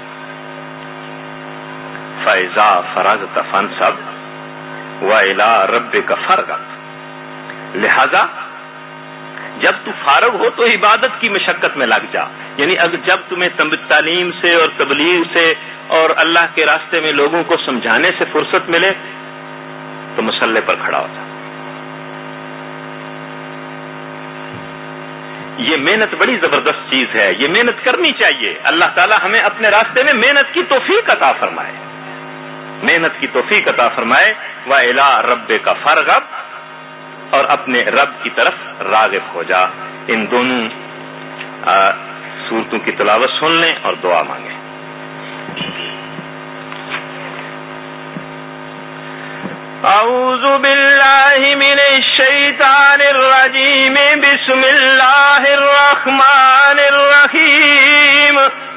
فَإِذَا فَرَغْتَ فَانْصَبْ وَإِلَىٰ رَبِّكَ فَارْغَب، لہذا جب تو فارغ ہو تو عبادت کی مشقت میں لگ جا، یعنی اب جب تمہیں تعلیم سے اور تبلیغ سے اور اللہ کے راستے میں لوگوں کو سمجھانے سے فرصت ملے تو مصلے پر کھڑا ہو جا۔ یہ محنت بڑی زبردست چیز ہے، یہ محنت کرنی چاہیے۔ اللہ تعالی ہمیں اپنے راستے میں محنت کی توفیق عطا فرمائے، محنت کی توفیق عطا فرمائے۔ وَإِلَىٰ رَبِّكَ فَارْغَب، اور اپنے رب کی طرف راغب ہو جا۔ ان دونوں سورتوں کی تلاوت سن لیں اور دعا مانگیں۔ اعوذ باللہ من الشیطان الرجیم، بسم اللہ الرحمن الرحیم۔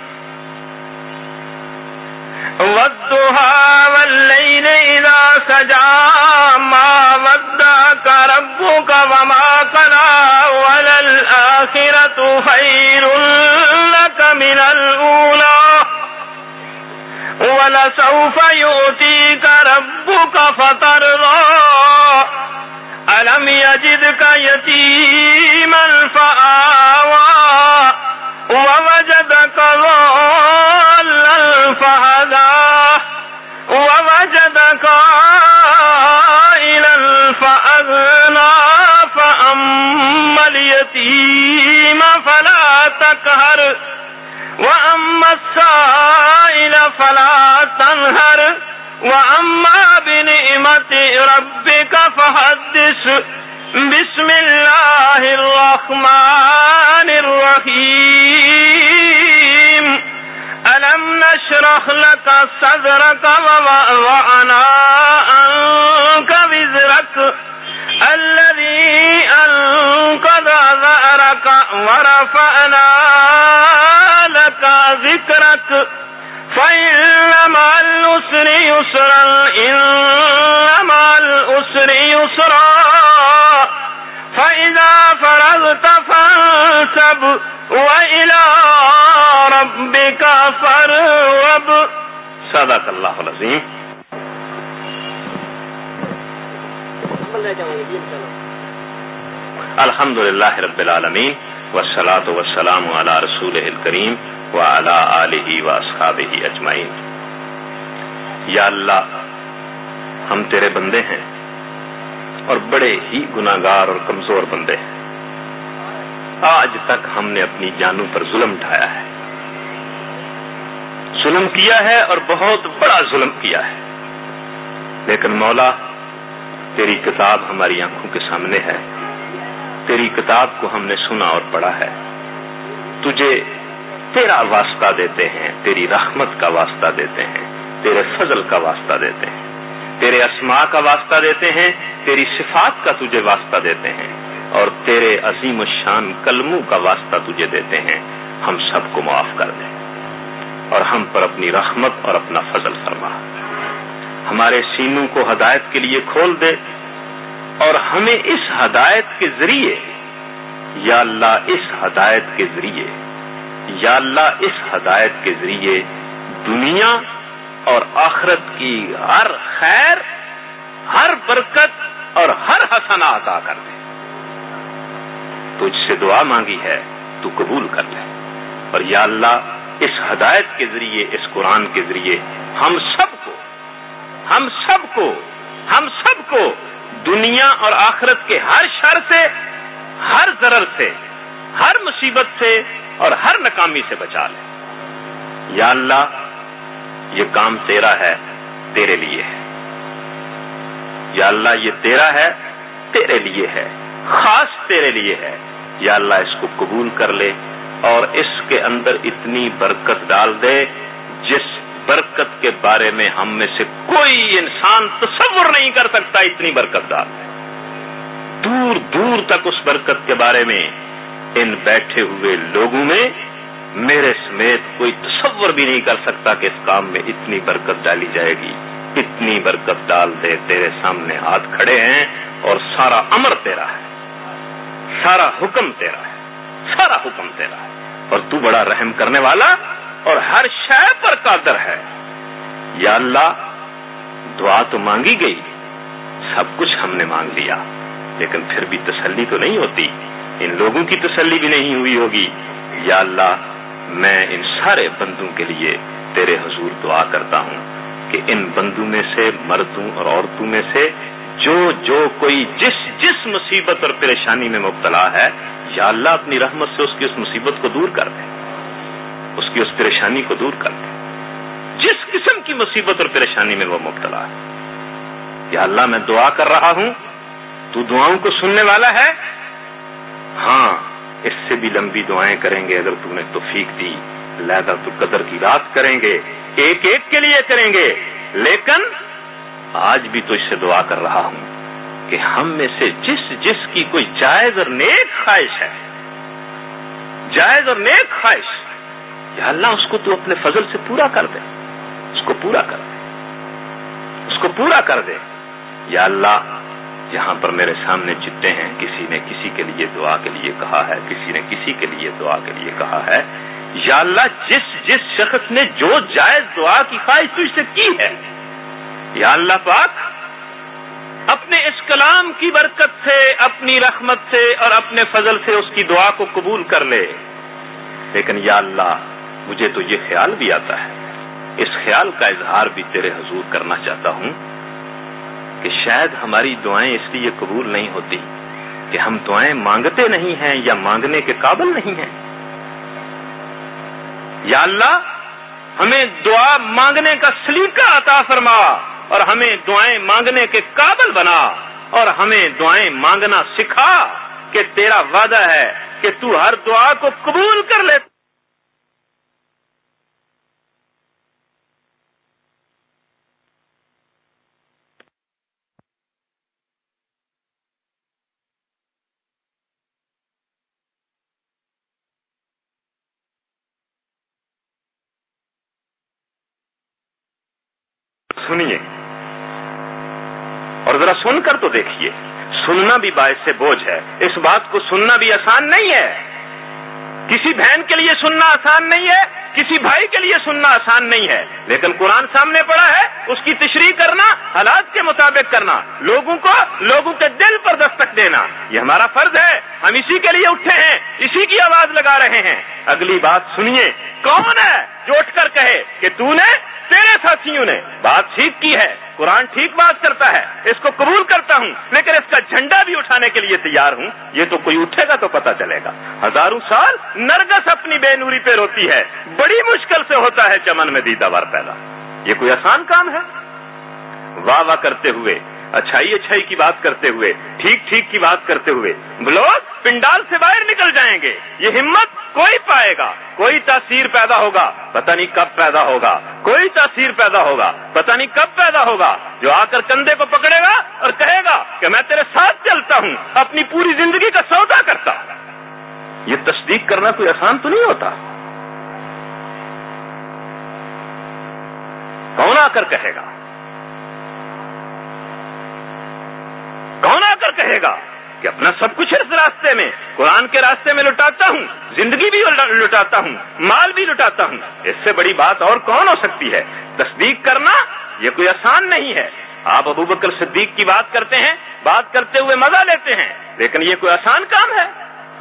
وَالضُّحَىٰ وَاللَّيْلِ إِذَا سَجَىٰ مَا وَدَّعَكَ رَبُّكَ وَمَا قَلَىٰ وَلَلْآخِرَةُ خَيْرٌ لَّكَ مِنَ الْأُولَىٰ وَلَسَوْفَ يُؤْتِيكَ رَبُّكَ فَتَرْضَىٰ أَلَمْ يَجِدْكَ يَتِيمًا فَآوَىٰ وَوَجَدَكَ ضَالًّا فَهَدَىٰ وَوَجَدَكَ عَائِلًا فَأَغْنَىٰ فَأَمَّا الْيَتِيمَ تقهر وأما السائل فلا تنهر وأما بنعمة ربك فحدث بسم الله الرحمن الرحيم ألم نشرح لك صدرك ووضعنا عنك وزرك الذي أنقض ظهرك ورفعنا لك ذكرك فإن مع العسر يسرا إن مع العسر يسرا فإذا فرغت فانصب وإلى ربك فارغب. صدق اللہ العظیم. الحمد للہ رب العالمین والصلاة والسلام علی رسولہ الکریم وعلی آلہ واصحابہ اجمعین. یا اللہ، ہم تیرے بندے ہیں اور بڑے ہی گناہگار اور کمزور بندے ہیں. آج تک ہم نے اپنی جانوں پر ظلم ڈھایا ہے، ظلم کیا ہے اور بہت بڑا ظلم کیا ہے. لیکن مولا، تیری کتاب ہماری آنکھوں کے سامنے ہے، تیری کتاب کو ہم نے سنا اور پڑھا ہے. تجھے تیرا واسطہ دیتے ہیں، تیری رحمت کا واسطہ دیتے ہیں، تیرے فضل کا واسطہ دیتے ہیں، تیرے اسماء کا واسطہ دیتے ہیں، تیری صفات کا تجھے واسطہ دیتے ہیں اور تیرے عظیم الشان کلموں کا واسطہ تجھے دیتے ہیں. ہم سب کو معاف کر دے اور ہم پر اپنی رحمت اور اپنا فضل فرما. ہمارے سینوں کو ہدایت کے لیے کھول دے اور ہمیں اس ہدایت کے ذریعے، یا اللہ اس ہدایت کے ذریعے، یا اللہ اس ہدایت کے ذریعے دنیا اور آخرت کی ہر خیر، ہر برکت اور ہر حسنہ عطا کر دے. تجھ سے دعا مانگی ہے، تو قبول کر لے. اور یا اللہ اس ہدایت کے ذریعے، اس قرآن کے ذریعے ہم سب کو دنیا اور آخرت کے ہر شر سے، ہر ضرر سے، ہر مصیبت سے اور ہر ناکامی سے بچا لے. یا اللہ یہ کام تیرا ہے، تیرے لیے ہے. یا اللہ یہ تیرا ہے، تیرے لیے ہے، خاص تیرے لیے ہے. یا اللہ اس کو قبول کر لے اور اس کے اندر اتنی برکت ڈال دے جس برکت کے بارے میں ہم میں سے کوئی انسان تصور نہیں کر سکتا. اتنی برکت ڈال دے. دور دور تک اس برکت کے بارے میں ان بیٹھے ہوئے لوگوں میں میرے سمیت کوئی تصور بھی نہیں کر سکتا کہ اس کام میں اتنی برکت ڈالی جائے گی. اتنی برکت ڈال دے. تیرے سامنے ہاتھ کھڑے ہیں اور سارا امر تیرا ہے، سارا حکم تیرا ہے، سارا حکم تیرا ہے اور تو بڑا رحم کرنے والا اور ہر شے پر قادر ہے. یا اللہ دعا تو مانگی گئی، سب کچھ ہم نے مانگ لیا، لیکن پھر بھی تسلی تو نہیں ہوتی. ان لوگوں کی تسلی بھی نہیں ہوئی ہوگی. یا اللہ میں ان سارے بندوں کے لیے تیرے حضور دعا کرتا ہوں کہ ان بندوں میں سے، مردوں اور عورتوں میں سے جو کوئی جس مصیبت اور پریشانی میں مبتلا ہے، یا اللہ اپنی رحمت سے اس کی اس مصیبت کو دور کر دے، اس کی اس پریشانی کو دور کر دے، جس قسم کی مصیبت اور پریشانی میں وہ مبتلا ہے. یا اللہ میں دعا کر رہا ہوں، تو دعاؤں کو سننے والا ہے. ہاں اس سے بھی لمبی دعائیں کریں گے اگر تو نے توفیق دی. لیلۃ القدر کی رات کریں گے، ایک ایک کے لیے کریں گے. لیکن آج بھی تو اس سے دعا کر رہا ہوں کہ ہم میں سے جس کی کوئی جائز اور نیک خواہش ہے، جائز اور نیک خواہش، یا اللہ اس کو تو اپنے فضل سے پورا کر دے، اس کو پورا کر دے، اس کو پورا کر دے. یا اللہ یہاں پر میرے سامنے جتنے ہیں، کسی نے کسی کے لیے دعا کے لیے کہا ہے، کسی نے کسی کے لیے دعا کے لیے کہا ہے. یا اللہ جس شخص نے جو جائز دعا کی خواہش تجھ سے کی ہے، یا اللہ پاک اپنے اس کلام کی برکت سے، اپنی رحمت سے اور اپنے فضل سے اس کی دعا کو قبول کر لے. لیکن یا اللہ مجھے تو یہ خیال بھی آتا ہے، اس خیال کا اظہار بھی تیرے حضور کرنا چاہتا ہوں کہ شاید ہماری دعائیں اس لیے قبول نہیں ہوتی کہ ہم دعائیں مانگتے نہیں ہیں یا مانگنے کے قابل نہیں ہیں. یا اللہ ہمیں دعا مانگنے کا سلیقہ عطا فرما اور ہمیں دعائیں مانگنے کے قابل بنا اور ہمیں دعائیں مانگنا سکھا کہ تیرا وعدہ ہے کہ تو ہر دعا کو قبول کر لے. سنیے اور ذرا سن کر تو دیکھیے. سننا بھی باعث بوجھ ہے. اس بات کو سننا بھی آسان نہیں ہے. کسی بہن کے لیے سننا آسان نہیں ہے, کسی بھائی کے لیے سننا آسان نہیں ہے. لیکن قرآن سامنے پڑا ہے, اس کی تشریح کرنا, حالات کے مطابق کرنا, لوگوں کے دل پر دستک دینا, یہ ہمارا فرض ہے. ہم اسی کے لیے اٹھے ہیں, اسی کی آواز لگا رہے ہیں. اگلی بات سنیے, کون ہے جو اٹھ کر کہے کہ تو نے, تیرے ساتھیوں نے بات ٹھیک کی ہے, قرآن ٹھیک بات کرتا ہے, اس کو قبول کرتا ہوں, لیکن اس کا جھنڈا بھی اٹھانے کے لیے تیار ہوں. یہ تو کوئی اٹھے گا تو پتہ چلے گا. ہزاروں سال نرگس اپنی بے نوری پہ روتی ہے, بڑی مشکل سے ہوتا ہے چمن میں دیدہ ور پیدا. یہ کوئی آسان کام ہے؟ واہ واہ کرتے ہوئے, اچھائی کی بات کرتے ہوئے, ٹھیک کی بات کرتے ہوئے لوگ پنڈال سے باہر نکل جائیں گے. یہ ہمت کوئی پائے گا, کوئی تاثیر پیدا ہوگا, پتہ نہیں کب پیدا ہوگا, کوئی تاثیر پیدا ہوگا, پتہ نہیں کب پیدا ہوگا, جو آ کر کندھے کو پکڑے گا اور کہے گا کہ میں تیرے ساتھ چلتا ہوں, اپنی پوری زندگی کا سودا کرتا ہوں. یہ تصدیق کرنا کوئی آسان تو نہیں ہوتا. کون آ کر کہے گا, کون آ کر کہے گا کہ اپنا سب کچھ اس راستے میں, قرآن کے راستے میں لٹاتا ہوں, زندگی بھی لٹاتا ہوں, مال بھی لٹاتا ہوں. اس سے بڑی بات اور کون ہو سکتی ہے؟ تصدیق کرنا یہ کوئی آسان نہیں ہے. آپ ابو بکر صدیق کی بات کرتے ہیں, بات کرتے ہوئے مزہ لیتے ہیں, لیکن یہ کوئی آسان کام ہے؟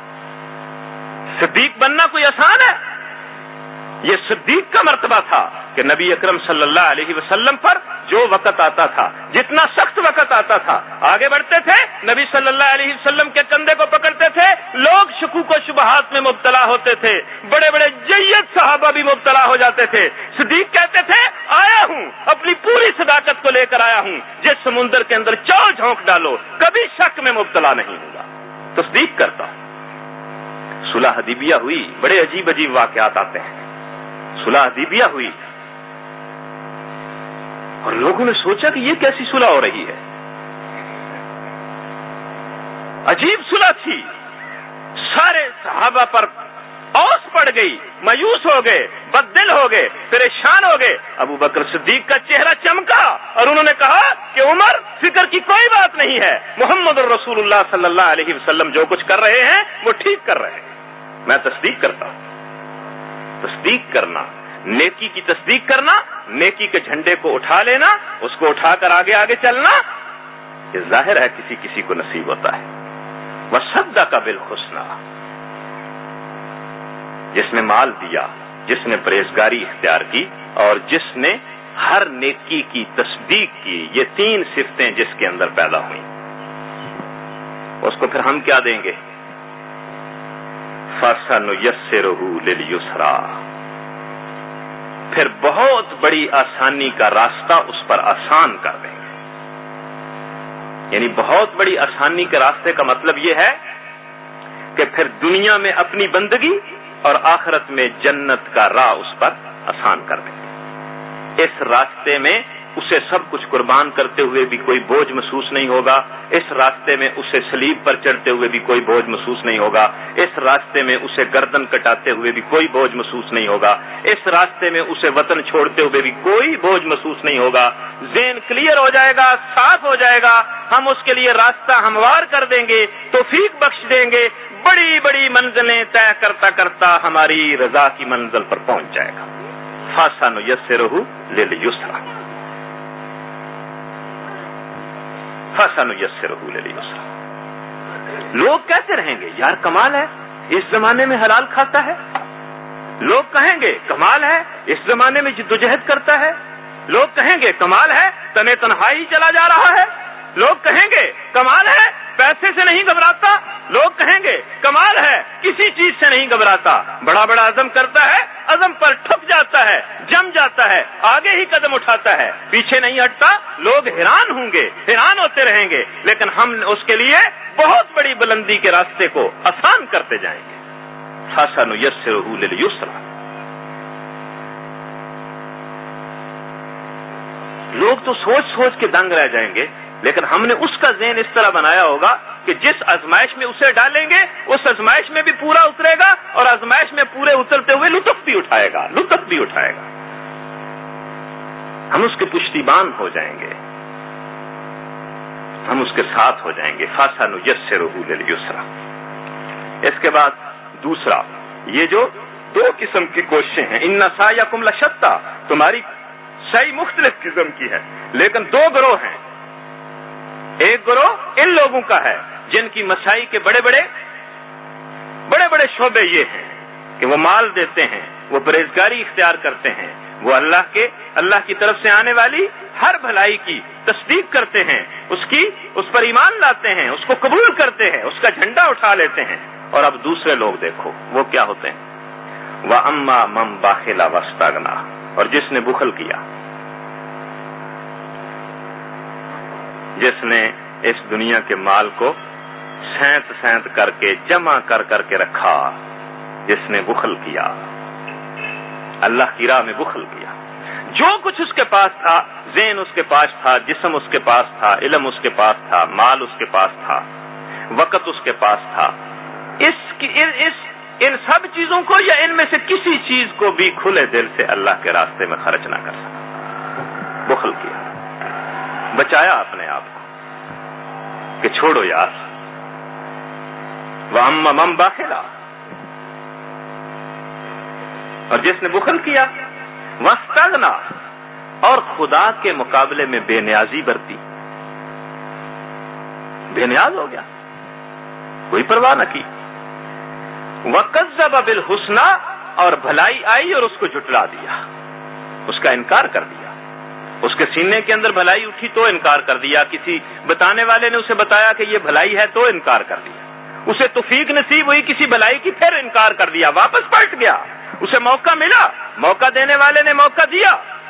صدیق بننا کوئی آسان ہے؟ یہ صدیق کا مرتبہ تھا کہ نبی اکرم صلی اللہ علیہ وسلم پر جو وقت آتا تھا, جتنا سخت وقت آتا تھا, آگے بڑھتے تھے, نبی صلی اللہ علیہ وسلم کے کندھے کو پکڑتے تھے, لوگ شکوک و شبہات میں مبتلا ہوتے تھے, بڑے بڑے جید صحابہ بھی مبتلا ہو جاتے تھے. صدیق کہتے تھے آیا ہوں, اپنی پوری صداقت کو لے کر آیا ہوں, جس سمندر کے اندر چاؤ جھونک ڈالو کبھی شک میں مبتلا نہیں ہوگا. تصدیق کرتا. صلح حدیبیہ ہوئی, بڑے عجیب واقعات آتے ہیں. صلح حدیبیہ ہوئی اور لوگوں نے سوچا کہ یہ کیسی صلح ہو رہی ہے, عجیب صلح تھی. سارے صحابہ پر اوس پڑ گئی, مایوس ہو گئے, بد دل ہو گئے, پریشان ہو گئے. ابو بکر صدیق کا چہرہ چمکا اور انہوں نے کہا کہ عمر, فکر کی کوئی بات نہیں ہے, محمد الرسول اللہ صلی اللہ علیہ وسلم جو کچھ کر رہے ہیں وہ ٹھیک کر رہے ہیں, میں تصدیق کرتا ہوں. تصدیق کرنا, نیکی کی تصدیق کرنا, نیکی کے جھنڈے کو اٹھا لینا, اس کو اٹھا کر آگے آگے چلنا, یہ ظاہر ہے کسی کسی کو نصیب ہوتا ہے. وصدق بالحسنی, جس نے مال دیا, جس نے پرہیزگاری اختیار کی اور جس نے ہر نیکی کی تصدیق کی, یہ تین صفتیں جس کے اندر پیدا ہوئیں, اس کو پھر ہم کیا دیں گے؟ فَسَنُيَسِّرُهُ لِلْيُسْرَىٰ, پھر بہت بڑی آسانی کا راستہ اس پر آسان کر دیں گے. یعنی بہت بڑی آسانی کے راستے کا مطلب یہ ہے کہ پھر دنیا میں اپنی بندگی اور آخرت میں جنت کا راہ اس پر آسان کر دیں گے. اس راستے میں اسے سب کچھ قربان کرتے ہوئے بھی کوئی بوجھ محسوس نہیں ہوگا. اس راستے میں اسے صلیب پر چڑھتے ہوئے بھی کوئی بوجھ محسوس نہیں ہوگا. اس راستے میں اسے گردن کٹاتے ہوئے بھی کوئی بوجھ محسوس نہیں ہوگا. اس راستے میں اسے وطن چھوڑتے ہوئے بھی کوئی بوجھ محسوس نہیں ہوگا. ذہن کلیئر ہو جائے گا, صاف ہو جائے گا. ہم اس کے لیے راستہ ہموار کر دیں گے, توفیق بخش دیں گے. بڑی بڑی منزلیں طے کرتا کرتا ہماری رضا کی منزل پر پہنچ جائے گا. فَسَنُيَسِّرُهُ لِلْيُسْرَىٰ, فَسَنُيَسِّرُهُ لِلْيُسْرَىٰ. لوگ کہتے رہیں گے یار کمال ہے, اس زمانے میں حلال کھاتا ہے. لوگ کہیں گے کمال ہے, اس زمانے میں جدوجہد کرتا ہے. لوگ کہیں گے کمال ہے, تنے تنہائی چلا جا رہا ہے. لوگ کہیں گے کمال ہے, پیسے سے نہیں گھبراتا. لوگ کہیں گے کمال ہے, کسی چیز سے نہیں گھبراتا. بڑا بڑا عزم کرتا ہے, عزم پر ٹھک جاتا ہے، جم جاتا ہے، آگے ہی قدم اٹھاتا ہے، پیچھے نہیں ہٹتا، لوگ حیران ہوں گے، حیران ہوتے رہیں گے، لیکن ہم اس کے لیے بہت بڑی بلندی کے راستے کو آسان کرتے جائیں گے۔ فَسَنُيَسِّرُهُ لِلْيُسْرَىٰ۔ لوگ تو سوچ سوچ کے دنگ رہ جائیں گے، لیکن ہم نے اس کا ذہن اس طرح بنایا ہوگا کہ جس آزمائش میں اسے ڈالیں گے اس آزمائش میں بھی پورا اترے گا، اور آزمائش میں پورے اترتے ہوئے لطف بھی اٹھائے گا، لطف بھی اٹھائے گا۔ ہم اس کے پشتیبان ہو جائیں گے، ہم اس کے ساتھ ہو جائیں گے۔ فَسَنُيَسِّرُهُ لِلْيُسْرَىٰ۔ اس کے بعد دوسرا، یہ جو دو قسم کی کوششیں ہیں، إِنَّ سَعْيَكُمْ لَشَتَّىٰ، تمہاری سعی مختلف قسم کی ہے، لیکن دو گروہ ہیں۔ ایک گروہ ان لوگوں کا ہے جن کی مسائی کے بڑے بڑے شعبے یہ ہیں کہ وہ مال دیتے ہیں، وہ پرہیزگاری اختیار کرتے ہیں، وہ اللہ کی طرف سے آنے والی ہر بھلائی کی تصدیق کرتے ہیں، اس پر ایمان لاتے ہیں، اس کو قبول کرتے ہیں، اس کا جھنڈا اٹھا لیتے ہیں۔ اور اب دوسرے لوگ دیکھو وہ کیا ہوتے ہیں، وَأَمَّا مَن بَخِلَ وَاسْتَغْنَىٰ، اور جس نے بخل کیا، جس نے اس دنیا کے مال کو سینت کر کے جمع کر کے رکھا، جس نے بخل کیا، اللہ کی راہ میں بخل کیا، جو کچھ اس کے پاس تھا، ذہن اس کے پاس تھا، جسم اس کے پاس تھا، علم اس کے پاس تھا، مال اس کے پاس تھا، وقت اس کے پاس تھا، ان سب چیزوں کو یا ان میں سے کسی چیز کو بھی کھلے دل سے اللہ کے راستے میں خرچ نہ کر سکا، بخل کیا، بچایا اپنے آپ کو کہ چھوڑو یار۔ وَأَمَّا مَن بَخِلَ، اور جس نے بخل کیا، وَاسْتَغْنَىٰ، اور خدا کے مقابلے میں بے نیازی برتی، بے نیاز ہو گیا، کوئی پرواہ نہ کی، وَكَذَّبَ بِالْحُسْنَىٰ، اور بھلائی آئی اور اس کو جھٹلا دیا، اس کا انکار کر دیا، اس کے سینے کے اندر بھلائی اٹھی تو انکار کر دیا، کسی بتانے والے نے اسے بتایا کہ یہ بھلائی ہے تو انکار کر دیا، اسے توفیق نصیب ہوئی کسی بھلائی کی پھر انکار کر دیا، واپس پلٹ گیا، اسے موقع ملا، موقع دینے والے نے موقع دیا،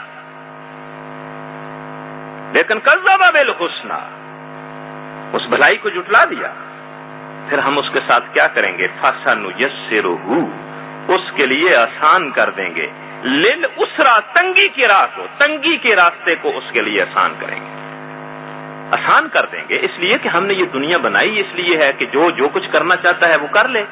لیکن کذب بالحسنی، اس بھلائی کو جھٹلا دیا۔ پھر ہم اس کے ساتھ کیا کریں گے؟ فَسَنُيَسِّرُهُ، اس کے لیے آسان کر دیں گے، لِلْعُسْرَىٰ، تنگی کی راہ کو، تنگی کے راستے کو اس کے لیے آسان کریں گے، آسان کر دیں گے، اس لیے کہ ہم نے یہ دنیا بنائی اس لیے ہے کہ جو کچھ کرنا چاہتا ہے وہ کر لے،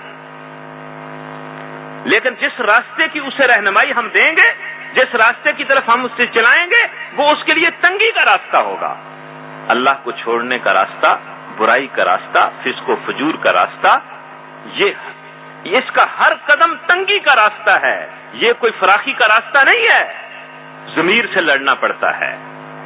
لیکن جس راستے کی اسے رہنمائی ہم دیں گے، جس راستے کی طرف ہم اسے چلائیں گے، وہ اس کے لیے تنگی کا راستہ ہوگا، اللہ کو چھوڑنے کا راستہ، برائی کا راستہ، فسق و فجور کا راستہ، یہ اس کا ہر قدم تنگی کا راستہ ہے، یہ کوئی فراخی کا راستہ نہیں ہے، ضمیر سے لڑنا پڑتا ہے،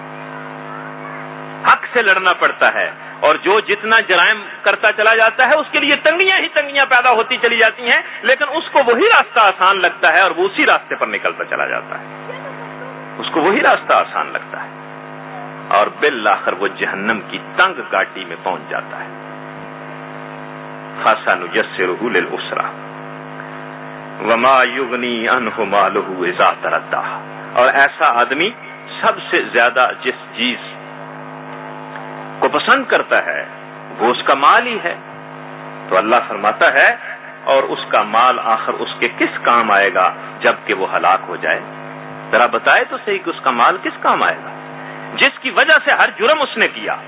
حق سے لڑنا پڑتا ہے، اور جو جتنا جرائم کرتا چلا جاتا ہے اس کے لیے تنگیاں ہی تنگیاں پیدا ہوتی چلی جاتی ہیں، لیکن اس کو وہی راستہ آسان لگتا ہے اور وہ اسی راستے پر نکلتا چلا جاتا ہے، اس کو وہی راستہ آسان لگتا ہے، اور بالآخر وہ جہنم کی تنگ گاٹی میں پہنچ جاتا ہے۔ فَسَنُيَسِّرُهُ لِلْعُسْرَىٰ وَمَا يُغْنِي عَنْهُ مَالُهُ إِذَا تَرَدَّىٰ، اور ایسا آدمی سب سے زیادہ جس چیز کو پسند کرتا ہے وہ اس کا مال ہی ہے، تو اللہ فرماتا ہے اور اس کا مال آخر اس کے کس کام آئے گا جب کہ وہ ہلاک ہو جائے؟ ذرا بتائے تو صحیح کہ اس کا مال کس کام آئے گا، جس کی وجہ سے ہر جرم اس نے کیا،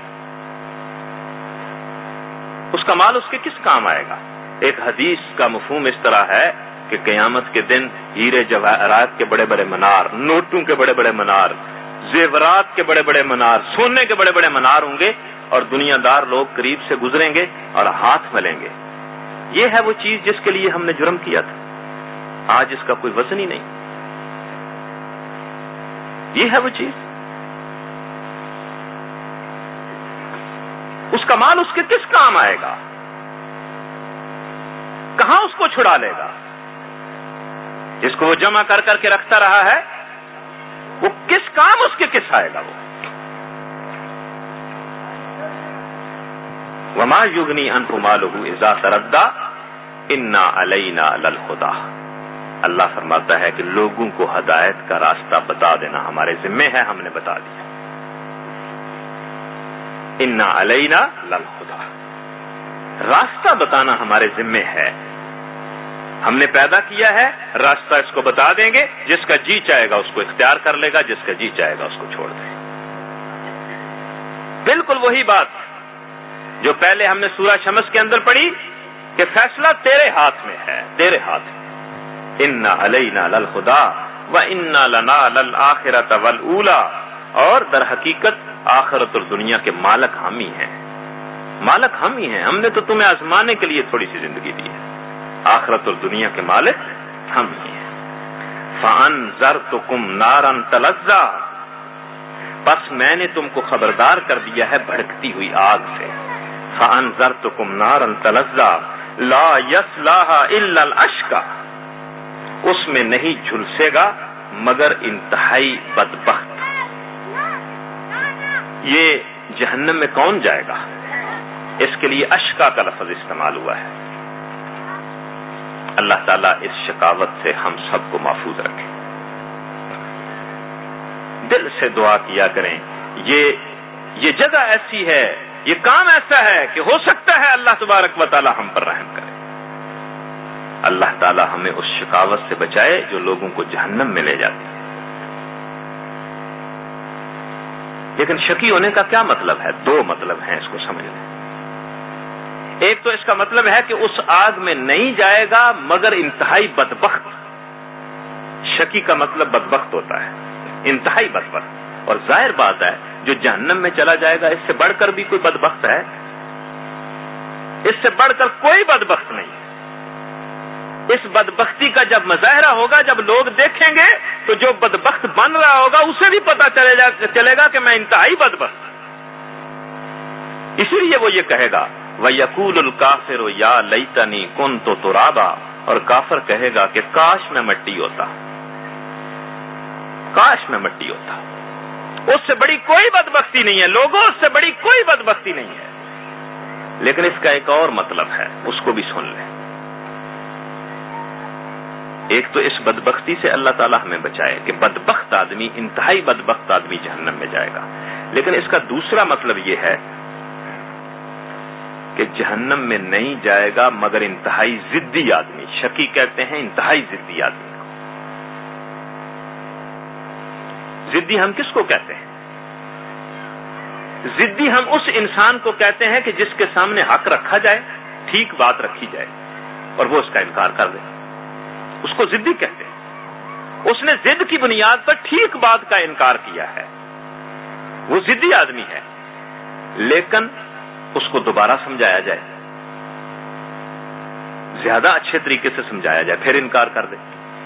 اس کا مال اس کے کس کام آئے گا؟ ایک حدیث کا مفہوم اس طرح ہے کہ قیامت کے دن ہیرے جواہرات کے بڑے بڑے منار، نوٹوں کے بڑے بڑے منار، زیورات کے بڑے بڑے منار، سونے کے بڑے بڑے منار ہوں گے، اور دنیا دار لوگ قریب سے گزریں گے اور ہاتھ ملیں گے، یہ ہے وہ چیز جس کے لیے ہم نے جرم کیا تھا، آج اس کا کوئی وزن ہی نہیں، یہ ہے وہ چیز، اس کا مال اس کے کس کام آئے گا؟ کہاں اس کو چھڑا لے گا؟ جس کو وہ جمع کر کے رکھتا رہا ہے وہ کس کام اس کے کس آئے گا؟ وہ وَمَا يُغْنِي عَنْهُ مَالُهُ إِذَا تَرَدَّىٰ إِنَّا عَلَيْنَا لَلْهُدَىٰ، اللہ فرماتا ہے کہ لوگوں کو ہدایت کا راستہ بتا دینا ہمارے ذمہ ہے، ہم نے بتا دیا. انا علینا للہدی، راستہ بتانا ہمارے ذمہ ہے. ہم نے پیدا کیا ہے، راستہ اس کو بتا دیں گے، جس کا جی چاہے گا اس کو اختیار کر لے گا، جس کا جی چاہے گا اس کو چھوڑ دے گا. بالکل وہی بات جو پہلے ہم نے سورہ شمس کے اندر پڑھی کہ فیصلہ تیرے ہاتھ میں ہے، تیرے ہاتھ میں. انا علینا للہدی وانا لنا للآخرۃ والأولی، اور در حقیقت آخرت اور دنیا کے مالک ہم ہی ہیں، مالک ہم ہی ہیں. ہم نے تو تمہیں آزمانے کے لیے تھوڑی سی زندگی دی ہے، آخرت اور دنیا کے مالک ہم ہی ہیں. فَأَنذَرْتُكُمْ نَارًا تَلَظَّىٰ، بس میں نے تم کو خبردار کر دیا ہے بھڑکتی ہوئی آگ سے. فَأَنذَرْتُكُمْ نَارًا تَلَظَّىٰ لَا يَصْلَاهَا إِلَّا الْأَشْقَى، اس میں نہیں جھلسے گا مگر انتہائی بدبخت. یہ جہنم میں کون جائے گا؟ اس کے لیے اشقا کا لفظ استعمال ہوا ہے. اللہ تعالیٰ اس شقاوت سے ہم سب کو محفوظ رکھے. دل سے دعا کیا کریں. یہ جگہ ایسی ہے، یہ کام ایسا ہے کہ ہو سکتا ہے اللہ تبارک و تعالیٰ ہم پر رحم کرے. اللہ تعالیٰ ہمیں اس شقاوت سے بچائے جو لوگوں کو جہنم میں لے جاتی ہے. لیکن شقی ہونے کا کیا مطلب ہے؟ دو مطلب ہیں اس کو سمجھنے. ایک تو اس کا مطلب ہے کہ اس آگ میں نہیں جائے گا مگر انتہائی بدبخت. شقی کا مطلب بدبخت ہوتا ہے، انتہائی بدبخت. اور ظاہر بات ہے جو جہنم میں چلا جائے گا اس سے بڑھ کر بھی کوئی بدبخت ہے؟ اس سے بڑھ کر کوئی بدبخت نہیں. اس بدبختی کا جب مظاہرہ ہوگا، جب لوگ دیکھیں گے تو جو بدبخت بن رہا ہوگا اسے بھی پتا چلے گا کہ میں انتہائی بدبخت. اسی لیے وہ یہ کہے گا وَيَقُولُ الْكَافِرُ يَا لَيْتَنِي كُنْتُ تُرَابًا، اور کافر کہے گا کہ کاش میں مٹی ہوتا، کاش میں مٹی ہوتا. اس سے بڑی کوئی بدبختی نہیں ہے لوگوں، اس سے بڑی کوئی بدبختی نہیں ہے. لیکن اس کا ایک اور مطلب ہے، اس کو بھی سن لیں. ایک تو اس بدبختی سے اللہ تعالیٰ ہمیں بچائے کہ بدبخت آدمی، انتہائی بدبخت آدمی جہنم میں جائے گا. لیکن اس کا دوسرا مطلب یہ ہے کہ جہنم میں نہیں جائے گا مگر انتہائی ضدی آدمی. شقی کہتے ہیں انتہائی ضدی آدمی کو. ضدی ہم کس کو کہتے ہیں؟ ضدی ہم اس انسان کو کہتے ہیں کہ جس کے سامنے حق رکھا جائے، ٹھیک بات رکھی جائے اور وہ اس کا انکار کر دے، اس کو ضدی کہتے ہیں. اس نے ضد کی بنیاد پر ٹھیک بات کا انکار کیا ہے، وہ ضدی آدمی ہے. لیکن اس کو دوبارہ سمجھایا جائے، زیادہ اچھے طریقے سے سمجھایا جائے، پھر انکار کر دے.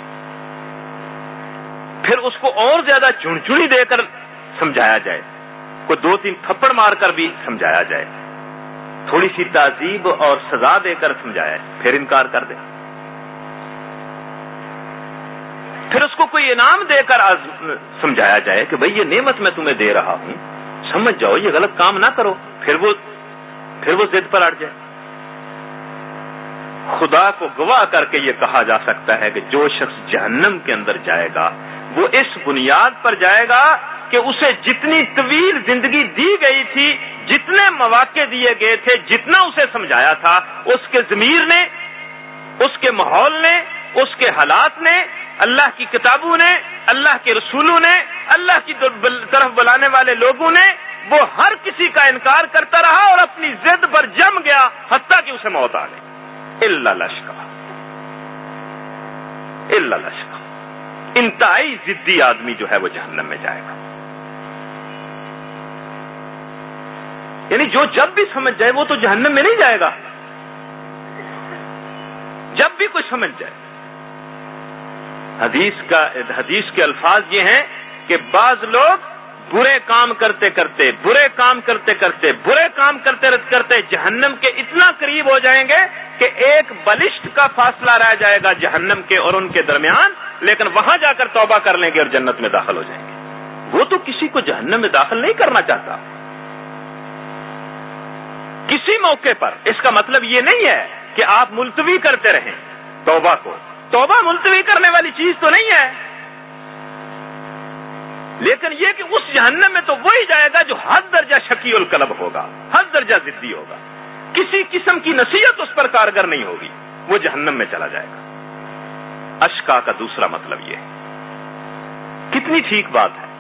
پھر اس کو اور زیادہ چڑچڑی دے کر سمجھایا جائے، کوئی 2-3 تھپڑ مار کر بھی سمجھایا جائے، تھوڑی سی تعذیب اور سزا دے کر سمجھایا، پھر انکار کر دے. پھر اس کو کوئی انعام دے کر سمجھایا جائے کہ بھئی یہ نعمت میں تمہیں دے رہا ہوں، سمجھ جاؤ، یہ غلط کام نہ کرو، پھر وہ ضد پر اڑ جائے. خدا کو گواہ کر کے یہ کہا جا سکتا ہے کہ جو شخص جہنم کے اندر جائے گا وہ اس بنیاد پر جائے گا کہ اسے جتنی طویل زندگی دی گئی تھی، جتنے مواقع دیے گئے تھے، جتنا اسے سمجھایا تھا، اس کے ضمیر نے، اس کے ماحول نے، اس کے حالات نے، اللہ کی کتابوں نے، اللہ کے رسولوں نے، اللہ کی طرف بلانے والے لوگوں نے، وہ ہر کسی کا انکار کرتا رہا اور اپنی ضد پر جم گیا حتیٰ کہ اسے موت آ گئی. الا الاشقى، الا الاشقى، انتہائی ضدی آدمی جو ہے وہ جہنم میں جائے گا. یعنی جو جب بھی سمجھ جائے وہ تو جہنم میں نہیں جائے گا، جب بھی کوئی سمجھ جائے. حدیث کے الفاظ یہ ہیں کہ بعض لوگ برے کام کرتے کرتے جہنم کے اتنا قریب ہو جائیں گے کہ ایک بلشٹ کا فاصلہ رہ جائے گا جہنم کے اور ان کے درمیان، لیکن وہاں جا کر توبہ کر لیں گے اور جنت میں داخل ہو جائیں گے. وہ تو کسی کو جہنم میں داخل نہیں کرنا چاہتا کسی موقع پر. اس کا مطلب یہ نہیں ہے کہ آپ ملتوی کرتے رہیں توبہ کو، توبہ ملتوی کرنے والی چیز تو نہیں ہے، لیکن یہ کہ اس جہنم میں تو وہی جائے گا جو حد درجہ شقی القلب ہوگا، حد درجہ ضدی ہوگا، کسی قسم کی نصیحت اس پر کارگر نہیں ہوگی، وہ جہنم میں چلا جائے گا۔ اشقا کا دوسرا مطلب یہ ہے، کتنی ٹھیک بات ہے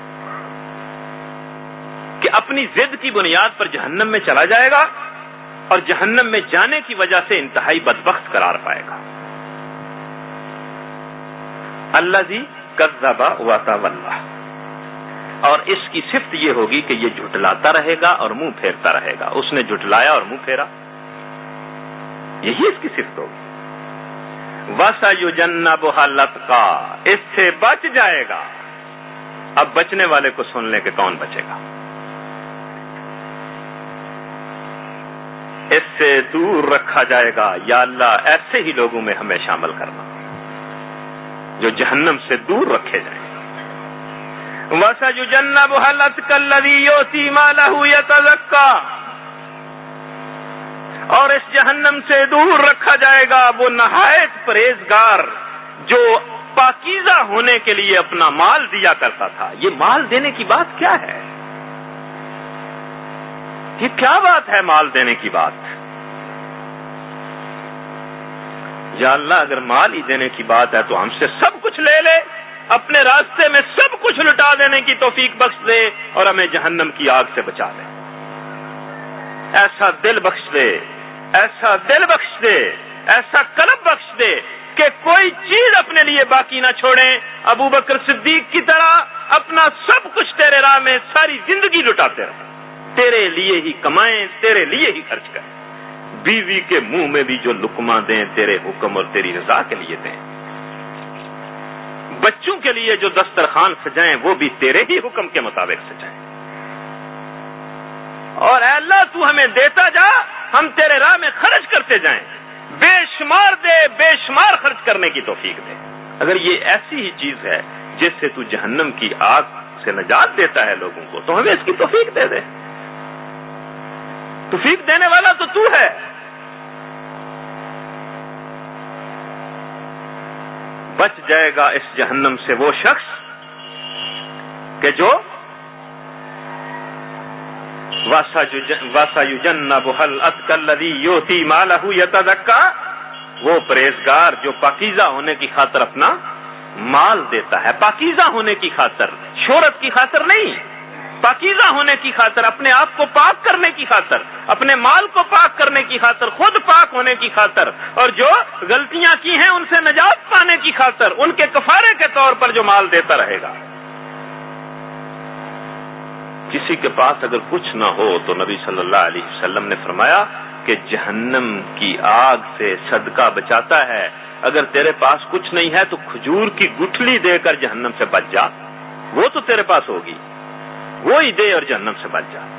کہ اپنی ضد کی بنیاد پر جہنم میں چلا جائے گا اور جہنم میں جانے کی وجہ سے انتہائی بدبخت قرار پائے گا۔ الذی کذب وتولی، اور اس کی صفت یہ ہوگی کہ یہ جھٹلاتا رہے گا اور منہ پھیرتا رہے گا۔ اس نے جھٹلایا اور منہ پھیرا، یہی اس کی صفت ہوگی۔ وَسَيُجَنَّبُهَا الْأَتْقَى، اس سے بچ جائے گا۔ اب بچنے والے کو سن لیں کہ کون بچے گا۔ اس سے دور رکھا جائے گا، یا اللہ ایسے ہی لوگوں میں ہمیں شامل کرنا جو جہنم سے دور رکھے جائیں۔ وَسَيُجَنَّبُهَا الْأَتْقَى الَّذِي يُؤْتِي مَالَهُ يَتَزَكَّى، اور اس جہنم سے دور رکھا جائے گا وہ نہایت پرہیزگار جو پاکیزہ ہونے کے لیے اپنا مال دیا کرتا تھا۔ یہ مال دینے کی بات کیا ہے؟ یہ کیا بات ہے مال دینے کی بات؟ یا اللہ اگر مال ہی دینے کی بات ہے تو ہم سے سب کچھ لے لے، اپنے راستے میں سب کچھ لٹا دینے کی توفیق بخش دے اور ہمیں جہنم کی آگ سے بچا دے۔ ایسا دل بخش دے، ایسا دل بخش دے، ایسا قلب بخش دے کہ کوئی چیز اپنے لیے باقی نہ چھوڑیں، ابو بکر صدیق کی طرح اپنا سب کچھ تیرے راہ میں ساری زندگی لٹاتے رہیں، تیرے لیے ہی کمائیں، تیرے لیے ہی خرچ کریں، بیوی کے منہ میں بھی جو لقمہ دیں تیرے حکم اور تیری رضا کے لیے دیں، بچوں کے لیے جو دسترخوان سجائیں وہ بھی تیرے ہی حکم کے مطابق سجائیں۔ اور اے اللہ تو ہمیں دیتا جا، ہم تیرے راہ میں خرچ کرتے جائیں، بے شمار دے، بے شمار خرچ کرنے کی توفیق دے۔ اگر یہ ایسی ہی چیز ہے جس سے تو جہنم کی آگ سے نجات دیتا ہے لوگوں کو تو ہمیں اس کی توفیق دے دے۔ توفیق دینے والا تو ہے۔ بچ جائے گا اس جہنم سے وہ شخص کہ جو وَسَيُجَنَّبُهَا الْأَتْقَى الَّذِي يُؤْتِي مَالَهُ يَتَزَكَّى، وہ پرہیزگار جو پاکیزہ ہونے کی خاطر اپنا مال دیتا ہے، پاکیزہ ہونے کی خاطر، شہرت کی خاطر نہیں، پاکیزہ ہونے کی خاطر، اپنے آپ کو پاک کرنے کی خاطر، اپنے مال کو پاک کرنے کی خاطر، خود پاک ہونے کی خاطر، اور جو غلطیاں کی ہیں ان سے نجات پانے کی خاطر ان کے کفارے کے طور پر جو مال دیتا رہے گا۔ کسی کے پاس اگر کچھ نہ ہو تو نبی صلی اللہ علیہ وسلم نے فرمایا کہ جہنم کی آگ سے صدقہ بچاتا ہے۔ اگر تیرے پاس کچھ نہیں ہے تو کھجور کی گٹھلی دے کر جہنم سے بچ جا، وہ تو تیرے پاس ہوگی، وہی دے اور جہنم سے بچ جا۔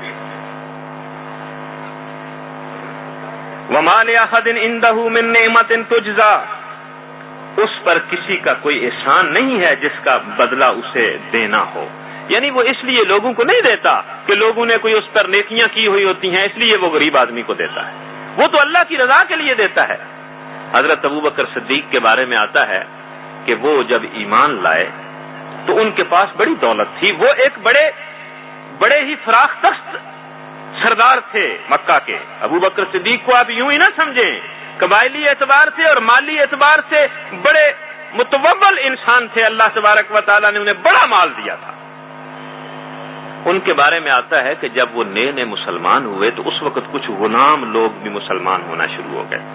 وَمَا لِأَحَدٍ عِندَهُ مِن نِّعْمَةٍ تُجْزَىٰ، اس پر کسی کا کوئی احسان نہیں ہے جس کا بدلہ اسے دینا ہو، یعنی وہ اس لیے لوگوں کو نہیں دیتا کہ لوگوں نے کوئی اس پر نیکیاں کی ہوئی ہوتی ہیں اس لیے وہ غریب آدمی کو دیتا ہے، وہ تو اللہ کی رضا کے لیے دیتا ہے۔ حضرت ابو بکر صدیق کے بارے میں آتا ہے کہ وہ جب ایمان لائے تو ان کے پاس بڑی دولت تھی، وہ ایک بڑے ہی فراخ دست سردار تھے مکہ کے۔ ابو بکر صدیق کو آپ یوں ہی نہ سمجھیں، قبائلی اعتبار سے اور مالی اعتبار سے بڑے متوول انسان تھے، اللہ تبارک و تعالیٰ نے انہیں بڑا مال دیا تھا۔ ان کے بارے میں آتا ہے کہ جب وہ نئے مسلمان ہوئے تو اس وقت کچھ غلام لوگ بھی مسلمان ہونا شروع ہو گئے،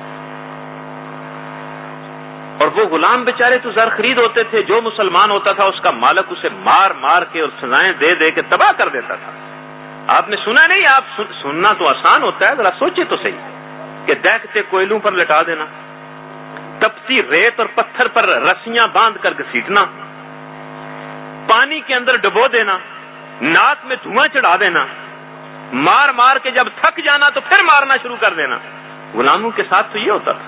اور وہ غلام بیچارے تو زر خرید ہوتے تھے، جو مسلمان ہوتا تھا اس کا مالک اسے مار مار کے اور سزائیں دے دے کے تباہ کر دیتا تھا۔ آپ نے سنا نہیں؟ آپ سننا تو آسان ہوتا ہے، ذرا سوچے تو صحیح کہ دیکھتے کوئلوں پر لٹا دینا، تپتی ریت اور پتھر پر رسیاں باندھ کر گھسیٹنا، پانی کے اندر ڈبو دینا، ناک میں دھواں چڑھا دینا، مار مار کے جب تھک جانا تو پھر مارنا شروع کر دینا۔ غلاموں کے ساتھ تو یہ ہوتا تھا۔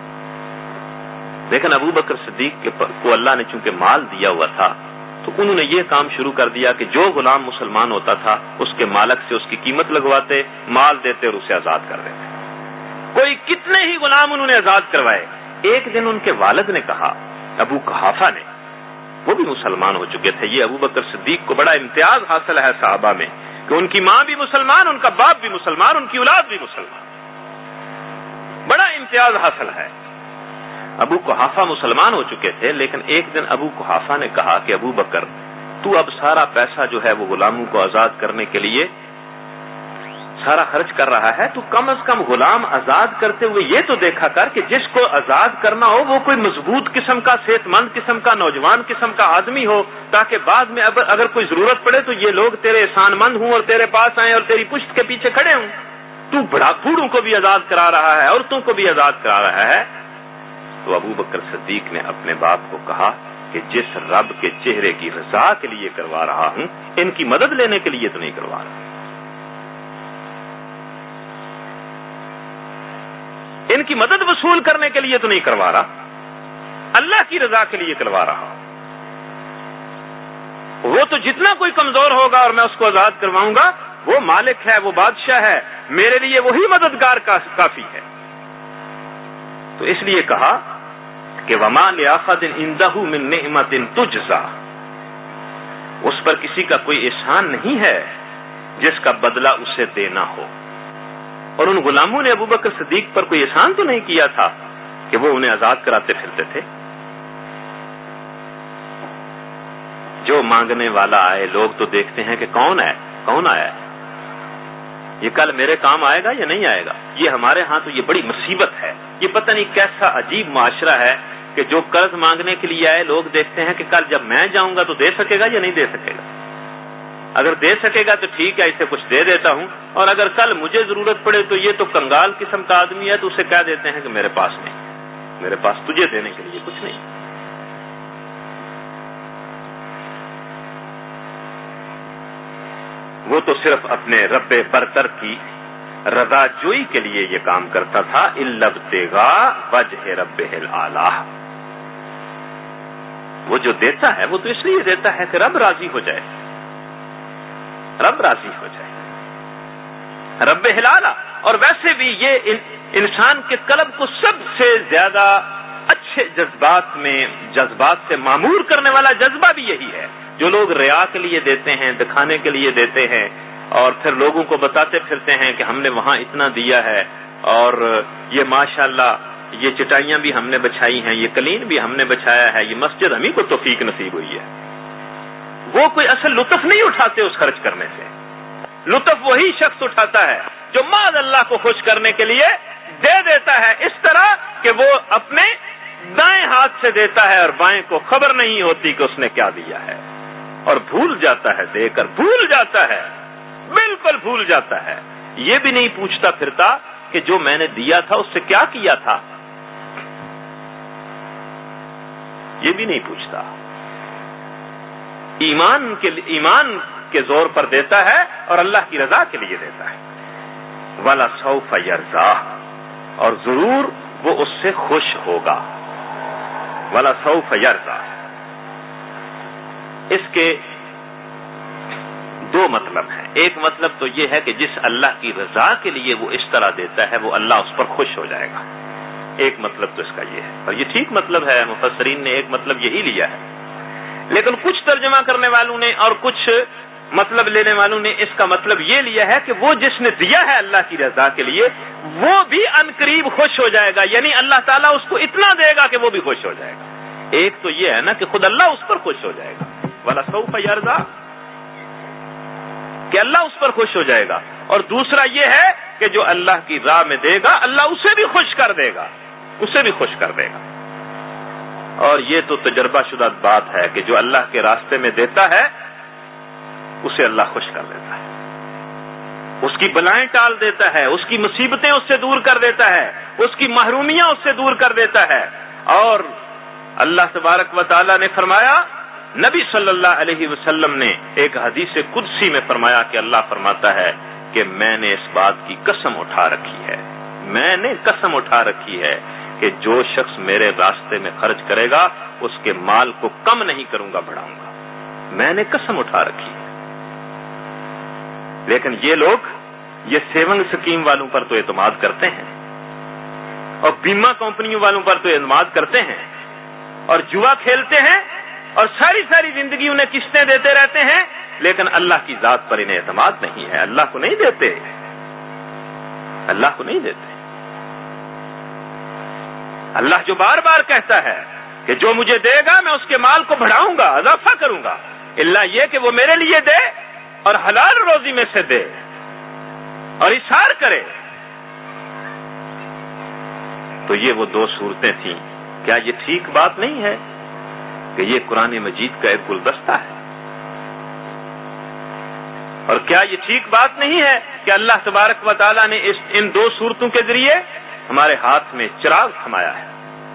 لیکن ابو بکر صدیق کو اللہ نے چونکہ مال دیا ہوا تھا تو انہوں نے یہ کام شروع کر دیا کہ جو غلام مسلمان ہوتا تھا اس کے مالک سے اس کی قیمت لگواتے، مال دیتے اور اسے آزاد کر دیتے۔ کوئی کتنے ہی غلام انہوں نے آزاد کروائے، ایک دن ان کے والد نے کہا، ابو قحافہ نے، وہ بھی مسلمان ہو چکے تھے. یہ ابو بکر صدیق کو بڑا امتیاز حاصل ہے صحابہ میں کہ ان کی ماں بھی مسلمان، ان کا باپ بھی مسلمان، ان کی اولاد بھی مسلمان. بڑا امتیاز حاصل ہے. ابو قحافہ مسلمان ہو چکے تھے، لیکن ایک دن ابو قحافہ نے کہا کہ ابو بکر، تو اب سارا پیسہ جو ہے وہ غلاموں کو آزاد کرنے کے لیے سارا خرچ کر رہا ہے، تو کم از کم غلام آزاد کرتے ہوئے یہ تو دیکھا کر کہ جس کو آزاد کرنا ہو وہ کوئی مضبوط قسم کا، صحت مند قسم کا، نوجوان قسم کا آدمی ہو، تاکہ بعد میں اگر کوئی ضرورت پڑے تو یہ لوگ تیرے احسان مند ہوں اور تیرے پاس آئیں اور تیری پشت کے پیچھے کھڑے ہوں. تو بوڑھوں کو بھی آزاد کرا رہا ہے، عورتوں کو بھی آزاد کرا رہا ہے. تو ابو بکر صدیق نے اپنے باپ کو کہا کہ جس رب کے چہرے کی رضا کے لیے کروا رہا ہوں، ان کی مدد لینے کے لیے تو نہیں کروا رہا، ان کی مدد وصول کرنے کے لیے تو نہیں کروا رہا، اللہ کی رضا کے لیے کروا رہا ہوں. وہ تو جتنا کوئی کمزور ہوگا اور میں اس کو آزاد کرواؤں گا، وہ مالک ہے، وہ بادشاہ ہے، میرے لیے وہی مددگار کافی ہے. تو اس لیے کہا کہ وَمَا لِأَحَدٍ عِندَهُ مِن نِعْمَةٍ تُجْزَىٰ، اس پر کسی کا کوئی احسان نہیں ہے جس کا بدلہ اسے دینا ہو. اور ان غلاموں نے ابو بکر صدیق پر کوئی احسان تو نہیں کیا تھا کہ وہ انہیں آزاد کراتے پھرتے تھے. جو مانگنے والا آئے، لوگ تو دیکھتے ہیں کہ کون ہے، کون آیا ہے، یہ کل میرے کام آئے گا یا نہیں آئے گا. یہ ہمارے ہاں تو یہ بڑی مصیبت ہے. یہ پتہ نہیں کیسا عجیب معاشرہ ہے کہ جو قرض مانگنے کے لیے آئے، لوگ دیکھتے ہیں کہ کل جب میں جاؤں گا تو دے سکے گا یا نہیں دے سکے گا. اگر دے سکے گا تو ٹھیک ہے، اسے کچھ دے دیتا ہوں، اور اگر کل مجھے ضرورت پڑے تو یہ تو کنگال قسم کا آدمی ہے، تو اسے کہہ دیتے ہیں کہ میرے پاس نہیں، میرے پاس تجھے دینے کے لیے کچھ نہیں. وہ تو صرف اپنے رب برتر کی رضا جوئی کے لیے یہ کام کرتا تھا. الا ابتغاء وجہ ربہ الاعلی. وہ جو دیتا ہے وہ تو اس لیے دیتا ہے کہ رب راضی ہو جائے، رب راضی ہو جائے، رب الاعلی. اور ویسے بھی یہ انسان کے قلب کو سب سے زیادہ اچھے جذبات سے معمور کرنے والا جذبہ بھی یہی ہے. جو لوگ ریا کے لیے دیتے ہیں، دکھانے کے لیے دیتے ہیں، اور پھر لوگوں کو بتاتے پھرتے ہیں کہ ہم نے وہاں اتنا دیا ہے، اور یہ ماشاءاللہ یہ چٹائیاں بھی ہم نے بچھائی ہیں، یہ قلین بھی ہم نے بچھایا ہے، یہ مسجد ہمیں کو توفیق نصیب ہوئی ہے. وہ کوئی اصل لطف نہیں اٹھاتے اس خرچ کرنے سے. لطف وہی شخص اٹھاتا ہے جو معاذ اللہ کو خوش کرنے کے لیے دے دیتا ہے اس طرح کہ وہ اپنے دائیں ہاتھ سے دیتا ہے اور بائیں کو خبر نہیں ہوتی کہ اس نے کیا دیا ہے، اور بھول جاتا ہے، دے کر بھول جاتا ہے، بالکل بھول جاتا ہے. یہ بھی نہیں پوچھتا پھرتا کہ جو میں نے دیا تھا اس سے کیا کیا تھا، یہ بھی نہیں پوچھتا. ایمان کے زور پر دیتا ہے اور اللہ کی رضا کے لیے دیتا ہے. وَلَسَوْفَ يَرْضَىٰ، اور ضرور وہ اس سے خوش ہوگا. وَلَسَوْفَ يَرْضَىٰ، اس کے دو مطلب ہیں. ایک مطلب تو یہ ہے کہ جس اللہ کی رضا کے لیے وہ اس طرح دیتا ہے وہ اللہ اس پر خوش ہو جائے گا. ایک مطلب تو اس کا یہ ہے، اور یہ ٹھیک مطلب ہے. مفسرین نے ایک مطلب یہی لیا ہے، لیکن کچھ ترجمہ کرنے والوں نے اور کچھ مطلب لینے والوں نے اس کا مطلب یہ لیا ہے کہ وہ جس نے دیا ہے اللہ کی رضا کے لیے وہ بھی عنقریب خوش ہو جائے گا. یعنی اللہ تعالیٰ اس کو اتنا دے گا کہ وہ بھی خوش ہو جائے گا. ایک تو یہ ہے نا کہ خود اللہ اس پر خوش ہو جائے گا، وَلَسَوْفَ يَرْضَىٰ، کہ اللہ اس پر خوش ہو جائے گا. اور دوسرا یہ ہے کہ جو اللہ کی راہ میں دے گا اللہ اسے بھی خوش کر دے گا، اسے بھی خوش کر دے گا. اور یہ تو تجربہ شدہ بات ہے کہ جو اللہ کے راستے میں دیتا ہے اسے اللہ خوش کر دیتا ہے، اس کی بلائیں ٹال دیتا ہے، اس کی مصیبتیں اس سے دور کر دیتا ہے، اس کی محرومیاں اس سے دور کر دیتا ہے. اور اللہ تبارک و تعالی نے فرمایا، نبی صلی اللہ علیہ وسلم نے ایک حدیث قدسی میں فرمایا کہ اللہ فرماتا ہے کہ میں نے اس بات کی قسم اٹھا رکھی ہے، میں نے قسم اٹھا رکھی ہے کہ جو شخص میرے راستے میں خرچ کرے گا اس کے مال کو کم نہیں کروں گا، بڑھاؤں گا. میں نے قسم اٹھا رکھی ہے. لیکن یہ لوگ یہ سیونگ سکیم والوں پر تو اعتماد کرتے ہیں، اور بیمہ کمپنیوں والوں پر تو اعتماد کرتے ہیں اور جوا کھیلتے ہیں اور ساری زندگی انہیں قسطیں دیتے رہتے ہیں، لیکن اللہ کی ذات پر انہیں اعتماد نہیں ہے، اللہ کو نہیں دیتے، اللہ کو نہیں دیتے۔ اللہ جو بار بار کہتا ہے کہ جو مجھے دے گا میں اس کے مال کو بڑھاؤں گا، اضافہ کروں گا، الا یہ کہ وہ میرے لیے دے اور حلال روزی میں سے دے اور اِثار کرے۔ تو یہ وہ دو صورتیں تھیں۔ کیا یہ ٹھیک بات نہیں ہے کہ یہ قرآن مجید کا ایک گلدستہ ہے؟ اور کیا یہ ٹھیک بات نہیں ہے کہ اللہ تبارک و تعالیٰ نے ان دو صورتوں کے ذریعے ہمارے ہاتھ میں چراغ تھمایا ہے؟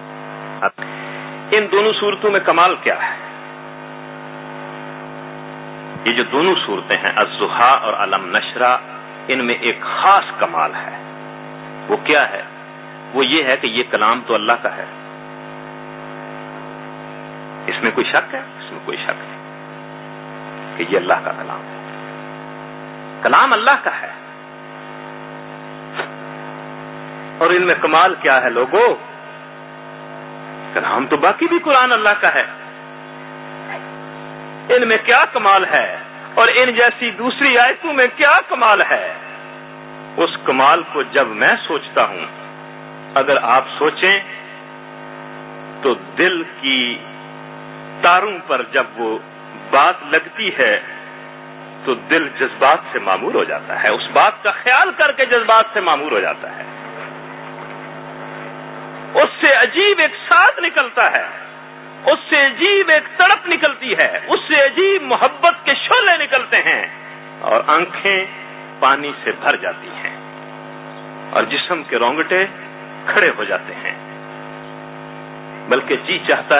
ان دونوں صورتوں میں کمال کیا ہے؟ یہ جو دونوں صورتیں ہیں الضحیٰ اور علم نشرہ، ان میں ایک خاص کمال ہے۔ وہ کیا ہے؟ وہ یہ ہے کہ یہ کلام تو اللہ کا ہے، اس میں کوئی شک ہے؟ اس میں کوئی شک نہیں کہ یہ اللہ کا کلام ہے، کلام اللہ کا ہے۔ اور ان میں کمال کیا ہے لوگوں؟ کلام تو باقی بھی قرآن اللہ کا ہے، ان میں کیا کمال ہے؟ اور ان جیسی دوسری آیتوں میں کیا کمال ہے؟ اس کمال کو جب میں سوچتا ہوں، اگر آپ سوچیں تو دل کی تاروں پر جب وہ بات لگتی ہے تو دل جذبات سے معمور ہو جاتا ہے، اس بات کا خیال کر کے جذبات سے معمور ہو جاتا ہے، اس سے عجیب ایک ساز نکلتا ہے، اس سے عجیب ایک تڑپ نکلتی ہے، اس سے عجیب محبت کے شعلے نکلتے ہیں اور آنکھیں پانی سے بھر جاتی ہیں اور جسم کے رونگٹے کھڑے ہو جاتے ہیں، بلکہ جی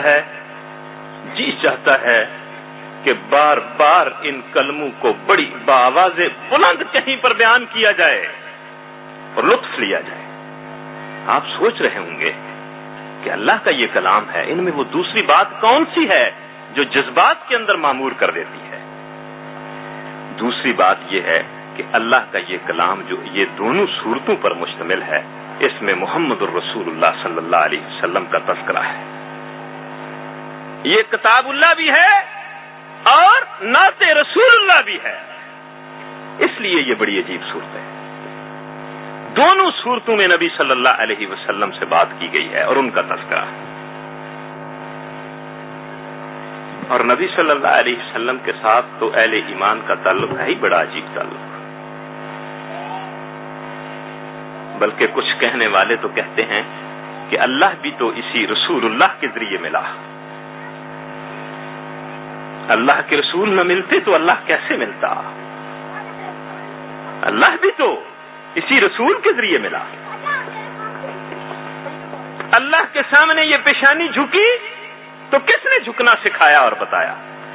چاہتا ہے کہ بار بار ان کلموں کو بڑی بآواز بلند کہیں پر بیان کیا جائے اور لطف لیا جائے۔ آپ سوچ رہے ہوں گے کہ اللہ کا یہ کلام ہے، ان میں وہ دوسری بات کون سی ہے جو جذبات کے اندر معمور کر دیتی ہے؟ دوسری بات یہ ہے کہ اللہ کا یہ کلام جو یہ دونوں صورتوں پر مشتمل ہے، اس میں محمد الرسول اللہ صلی اللہ علیہ وسلم کا تذکرہ ہے۔ یہ کتاب اللہ بھی ہے اور نعت رسول اللہ بھی ہے، اس لیے یہ بڑی عجیب صورت ہے۔ دونوں صورتوں میں نبی صلی اللہ علیہ وسلم سے بات کی گئی ہے اور ان کا تذکرہ ہے، اور نبی صلی اللہ علیہ وسلم کے ساتھ تو اہل ایمان کا تعلق ہے ہی بڑا عجیب تعلق، بلکہ کچھ کہنے والے تو کہتے ہیں کہ اللہ بھی تو اسی رسول اللہ کے ذریعے ملا، اللہ کے رسول نہ ملتے تو اللہ کیسے ملتا؟ اللہ بھی تو اسی رسول کے ذریعے ملا۔ اللہ کے سامنے یہ پیشانی جھکی تو کس نے جھکنا سکھایا اور بتایا؟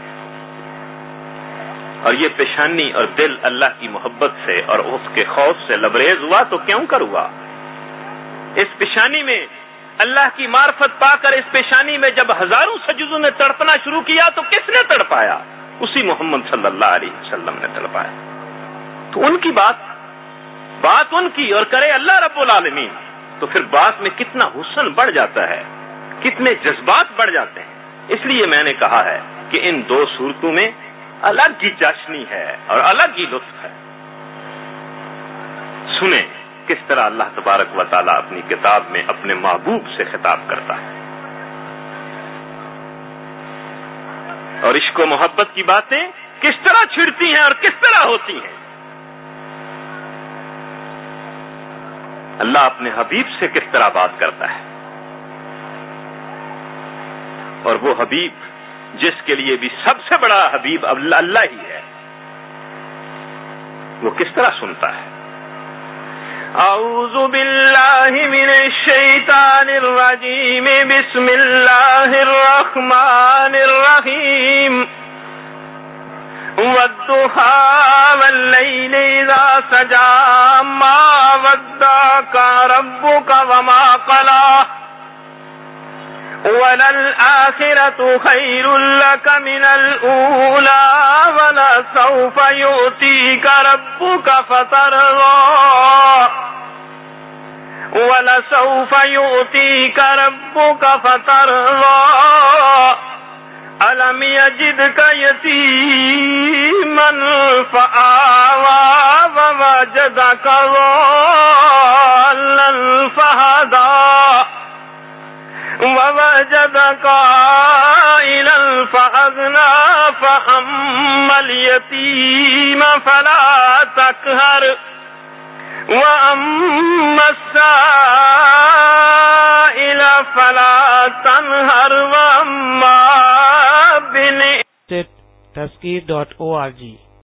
اور یہ پیشانی اور دل اللہ کی محبت سے اور اس کے خوف سے لبریز ہوا تو کیوں کر ہوا؟ اس پیشانی میں اللہ کی معرفت پا کر اس پیشانی میں جب ہزاروں سجدوں نے تڑپنا شروع کیا تو کس نے تڑپایا؟ اسی محمد صلی اللہ علیہ وسلم نے تڑپایا۔ تو ان کی بات ان کی اور کرے اللہ رب العالمین، تو پھر بات میں کتنا حسن بڑھ جاتا ہے، کتنے جذبات بڑھ جاتے ہیں۔ اس لیے میں نے کہا ہے کہ ان دو صورتوں میں الگ ہی چاشنی ہے اور الگ ہی لطف ہے۔ سنیں کس طرح اللہ تبارک و تعالیٰ اپنی کتاب میں اپنے محبوب سے خطاب کرتا ہے، اور عشق و محبت کی باتیں کس طرح چھڑتی ہیں اور کس طرح ہوتی ہیں۔ اللہ اپنے حبیب سے کس طرح بات کرتا ہے، اور وہ حبیب جس کے لیے بھی سب سے بڑا حبیب اللہ ہی ہے، وہ کس طرح سنتا ہے۔ اعوذ باللہ من الشیطان الرجیم، بسم اللہ الرحمن الرحیم، والضحى والليل إذا سجى ما ودعك ربك وما قلى وللآخرة خير لك من الأولى ولسوف يؤتيك ربك فترضى وَلَسَوْفَ يُؤْتِيكَ رَبُّكَ فَتَرْضَىٰ أَلَمْ يَجِدْكَ يَتِيمًا فَآوَىٰ وَوَجَدَكَ ضَالًّا فَهَدَىٰ وَوَجَدَكَ عَائِلًا فَأَغْنَىٰ فَأَمَّا الْيَتِيمَ فَلَا تَقْهَرْ وَأَمَّا السَّائِلَ فَلَا تَنْهَرْ وَأَمَّا بِنِعْمَةِ Tazkir.org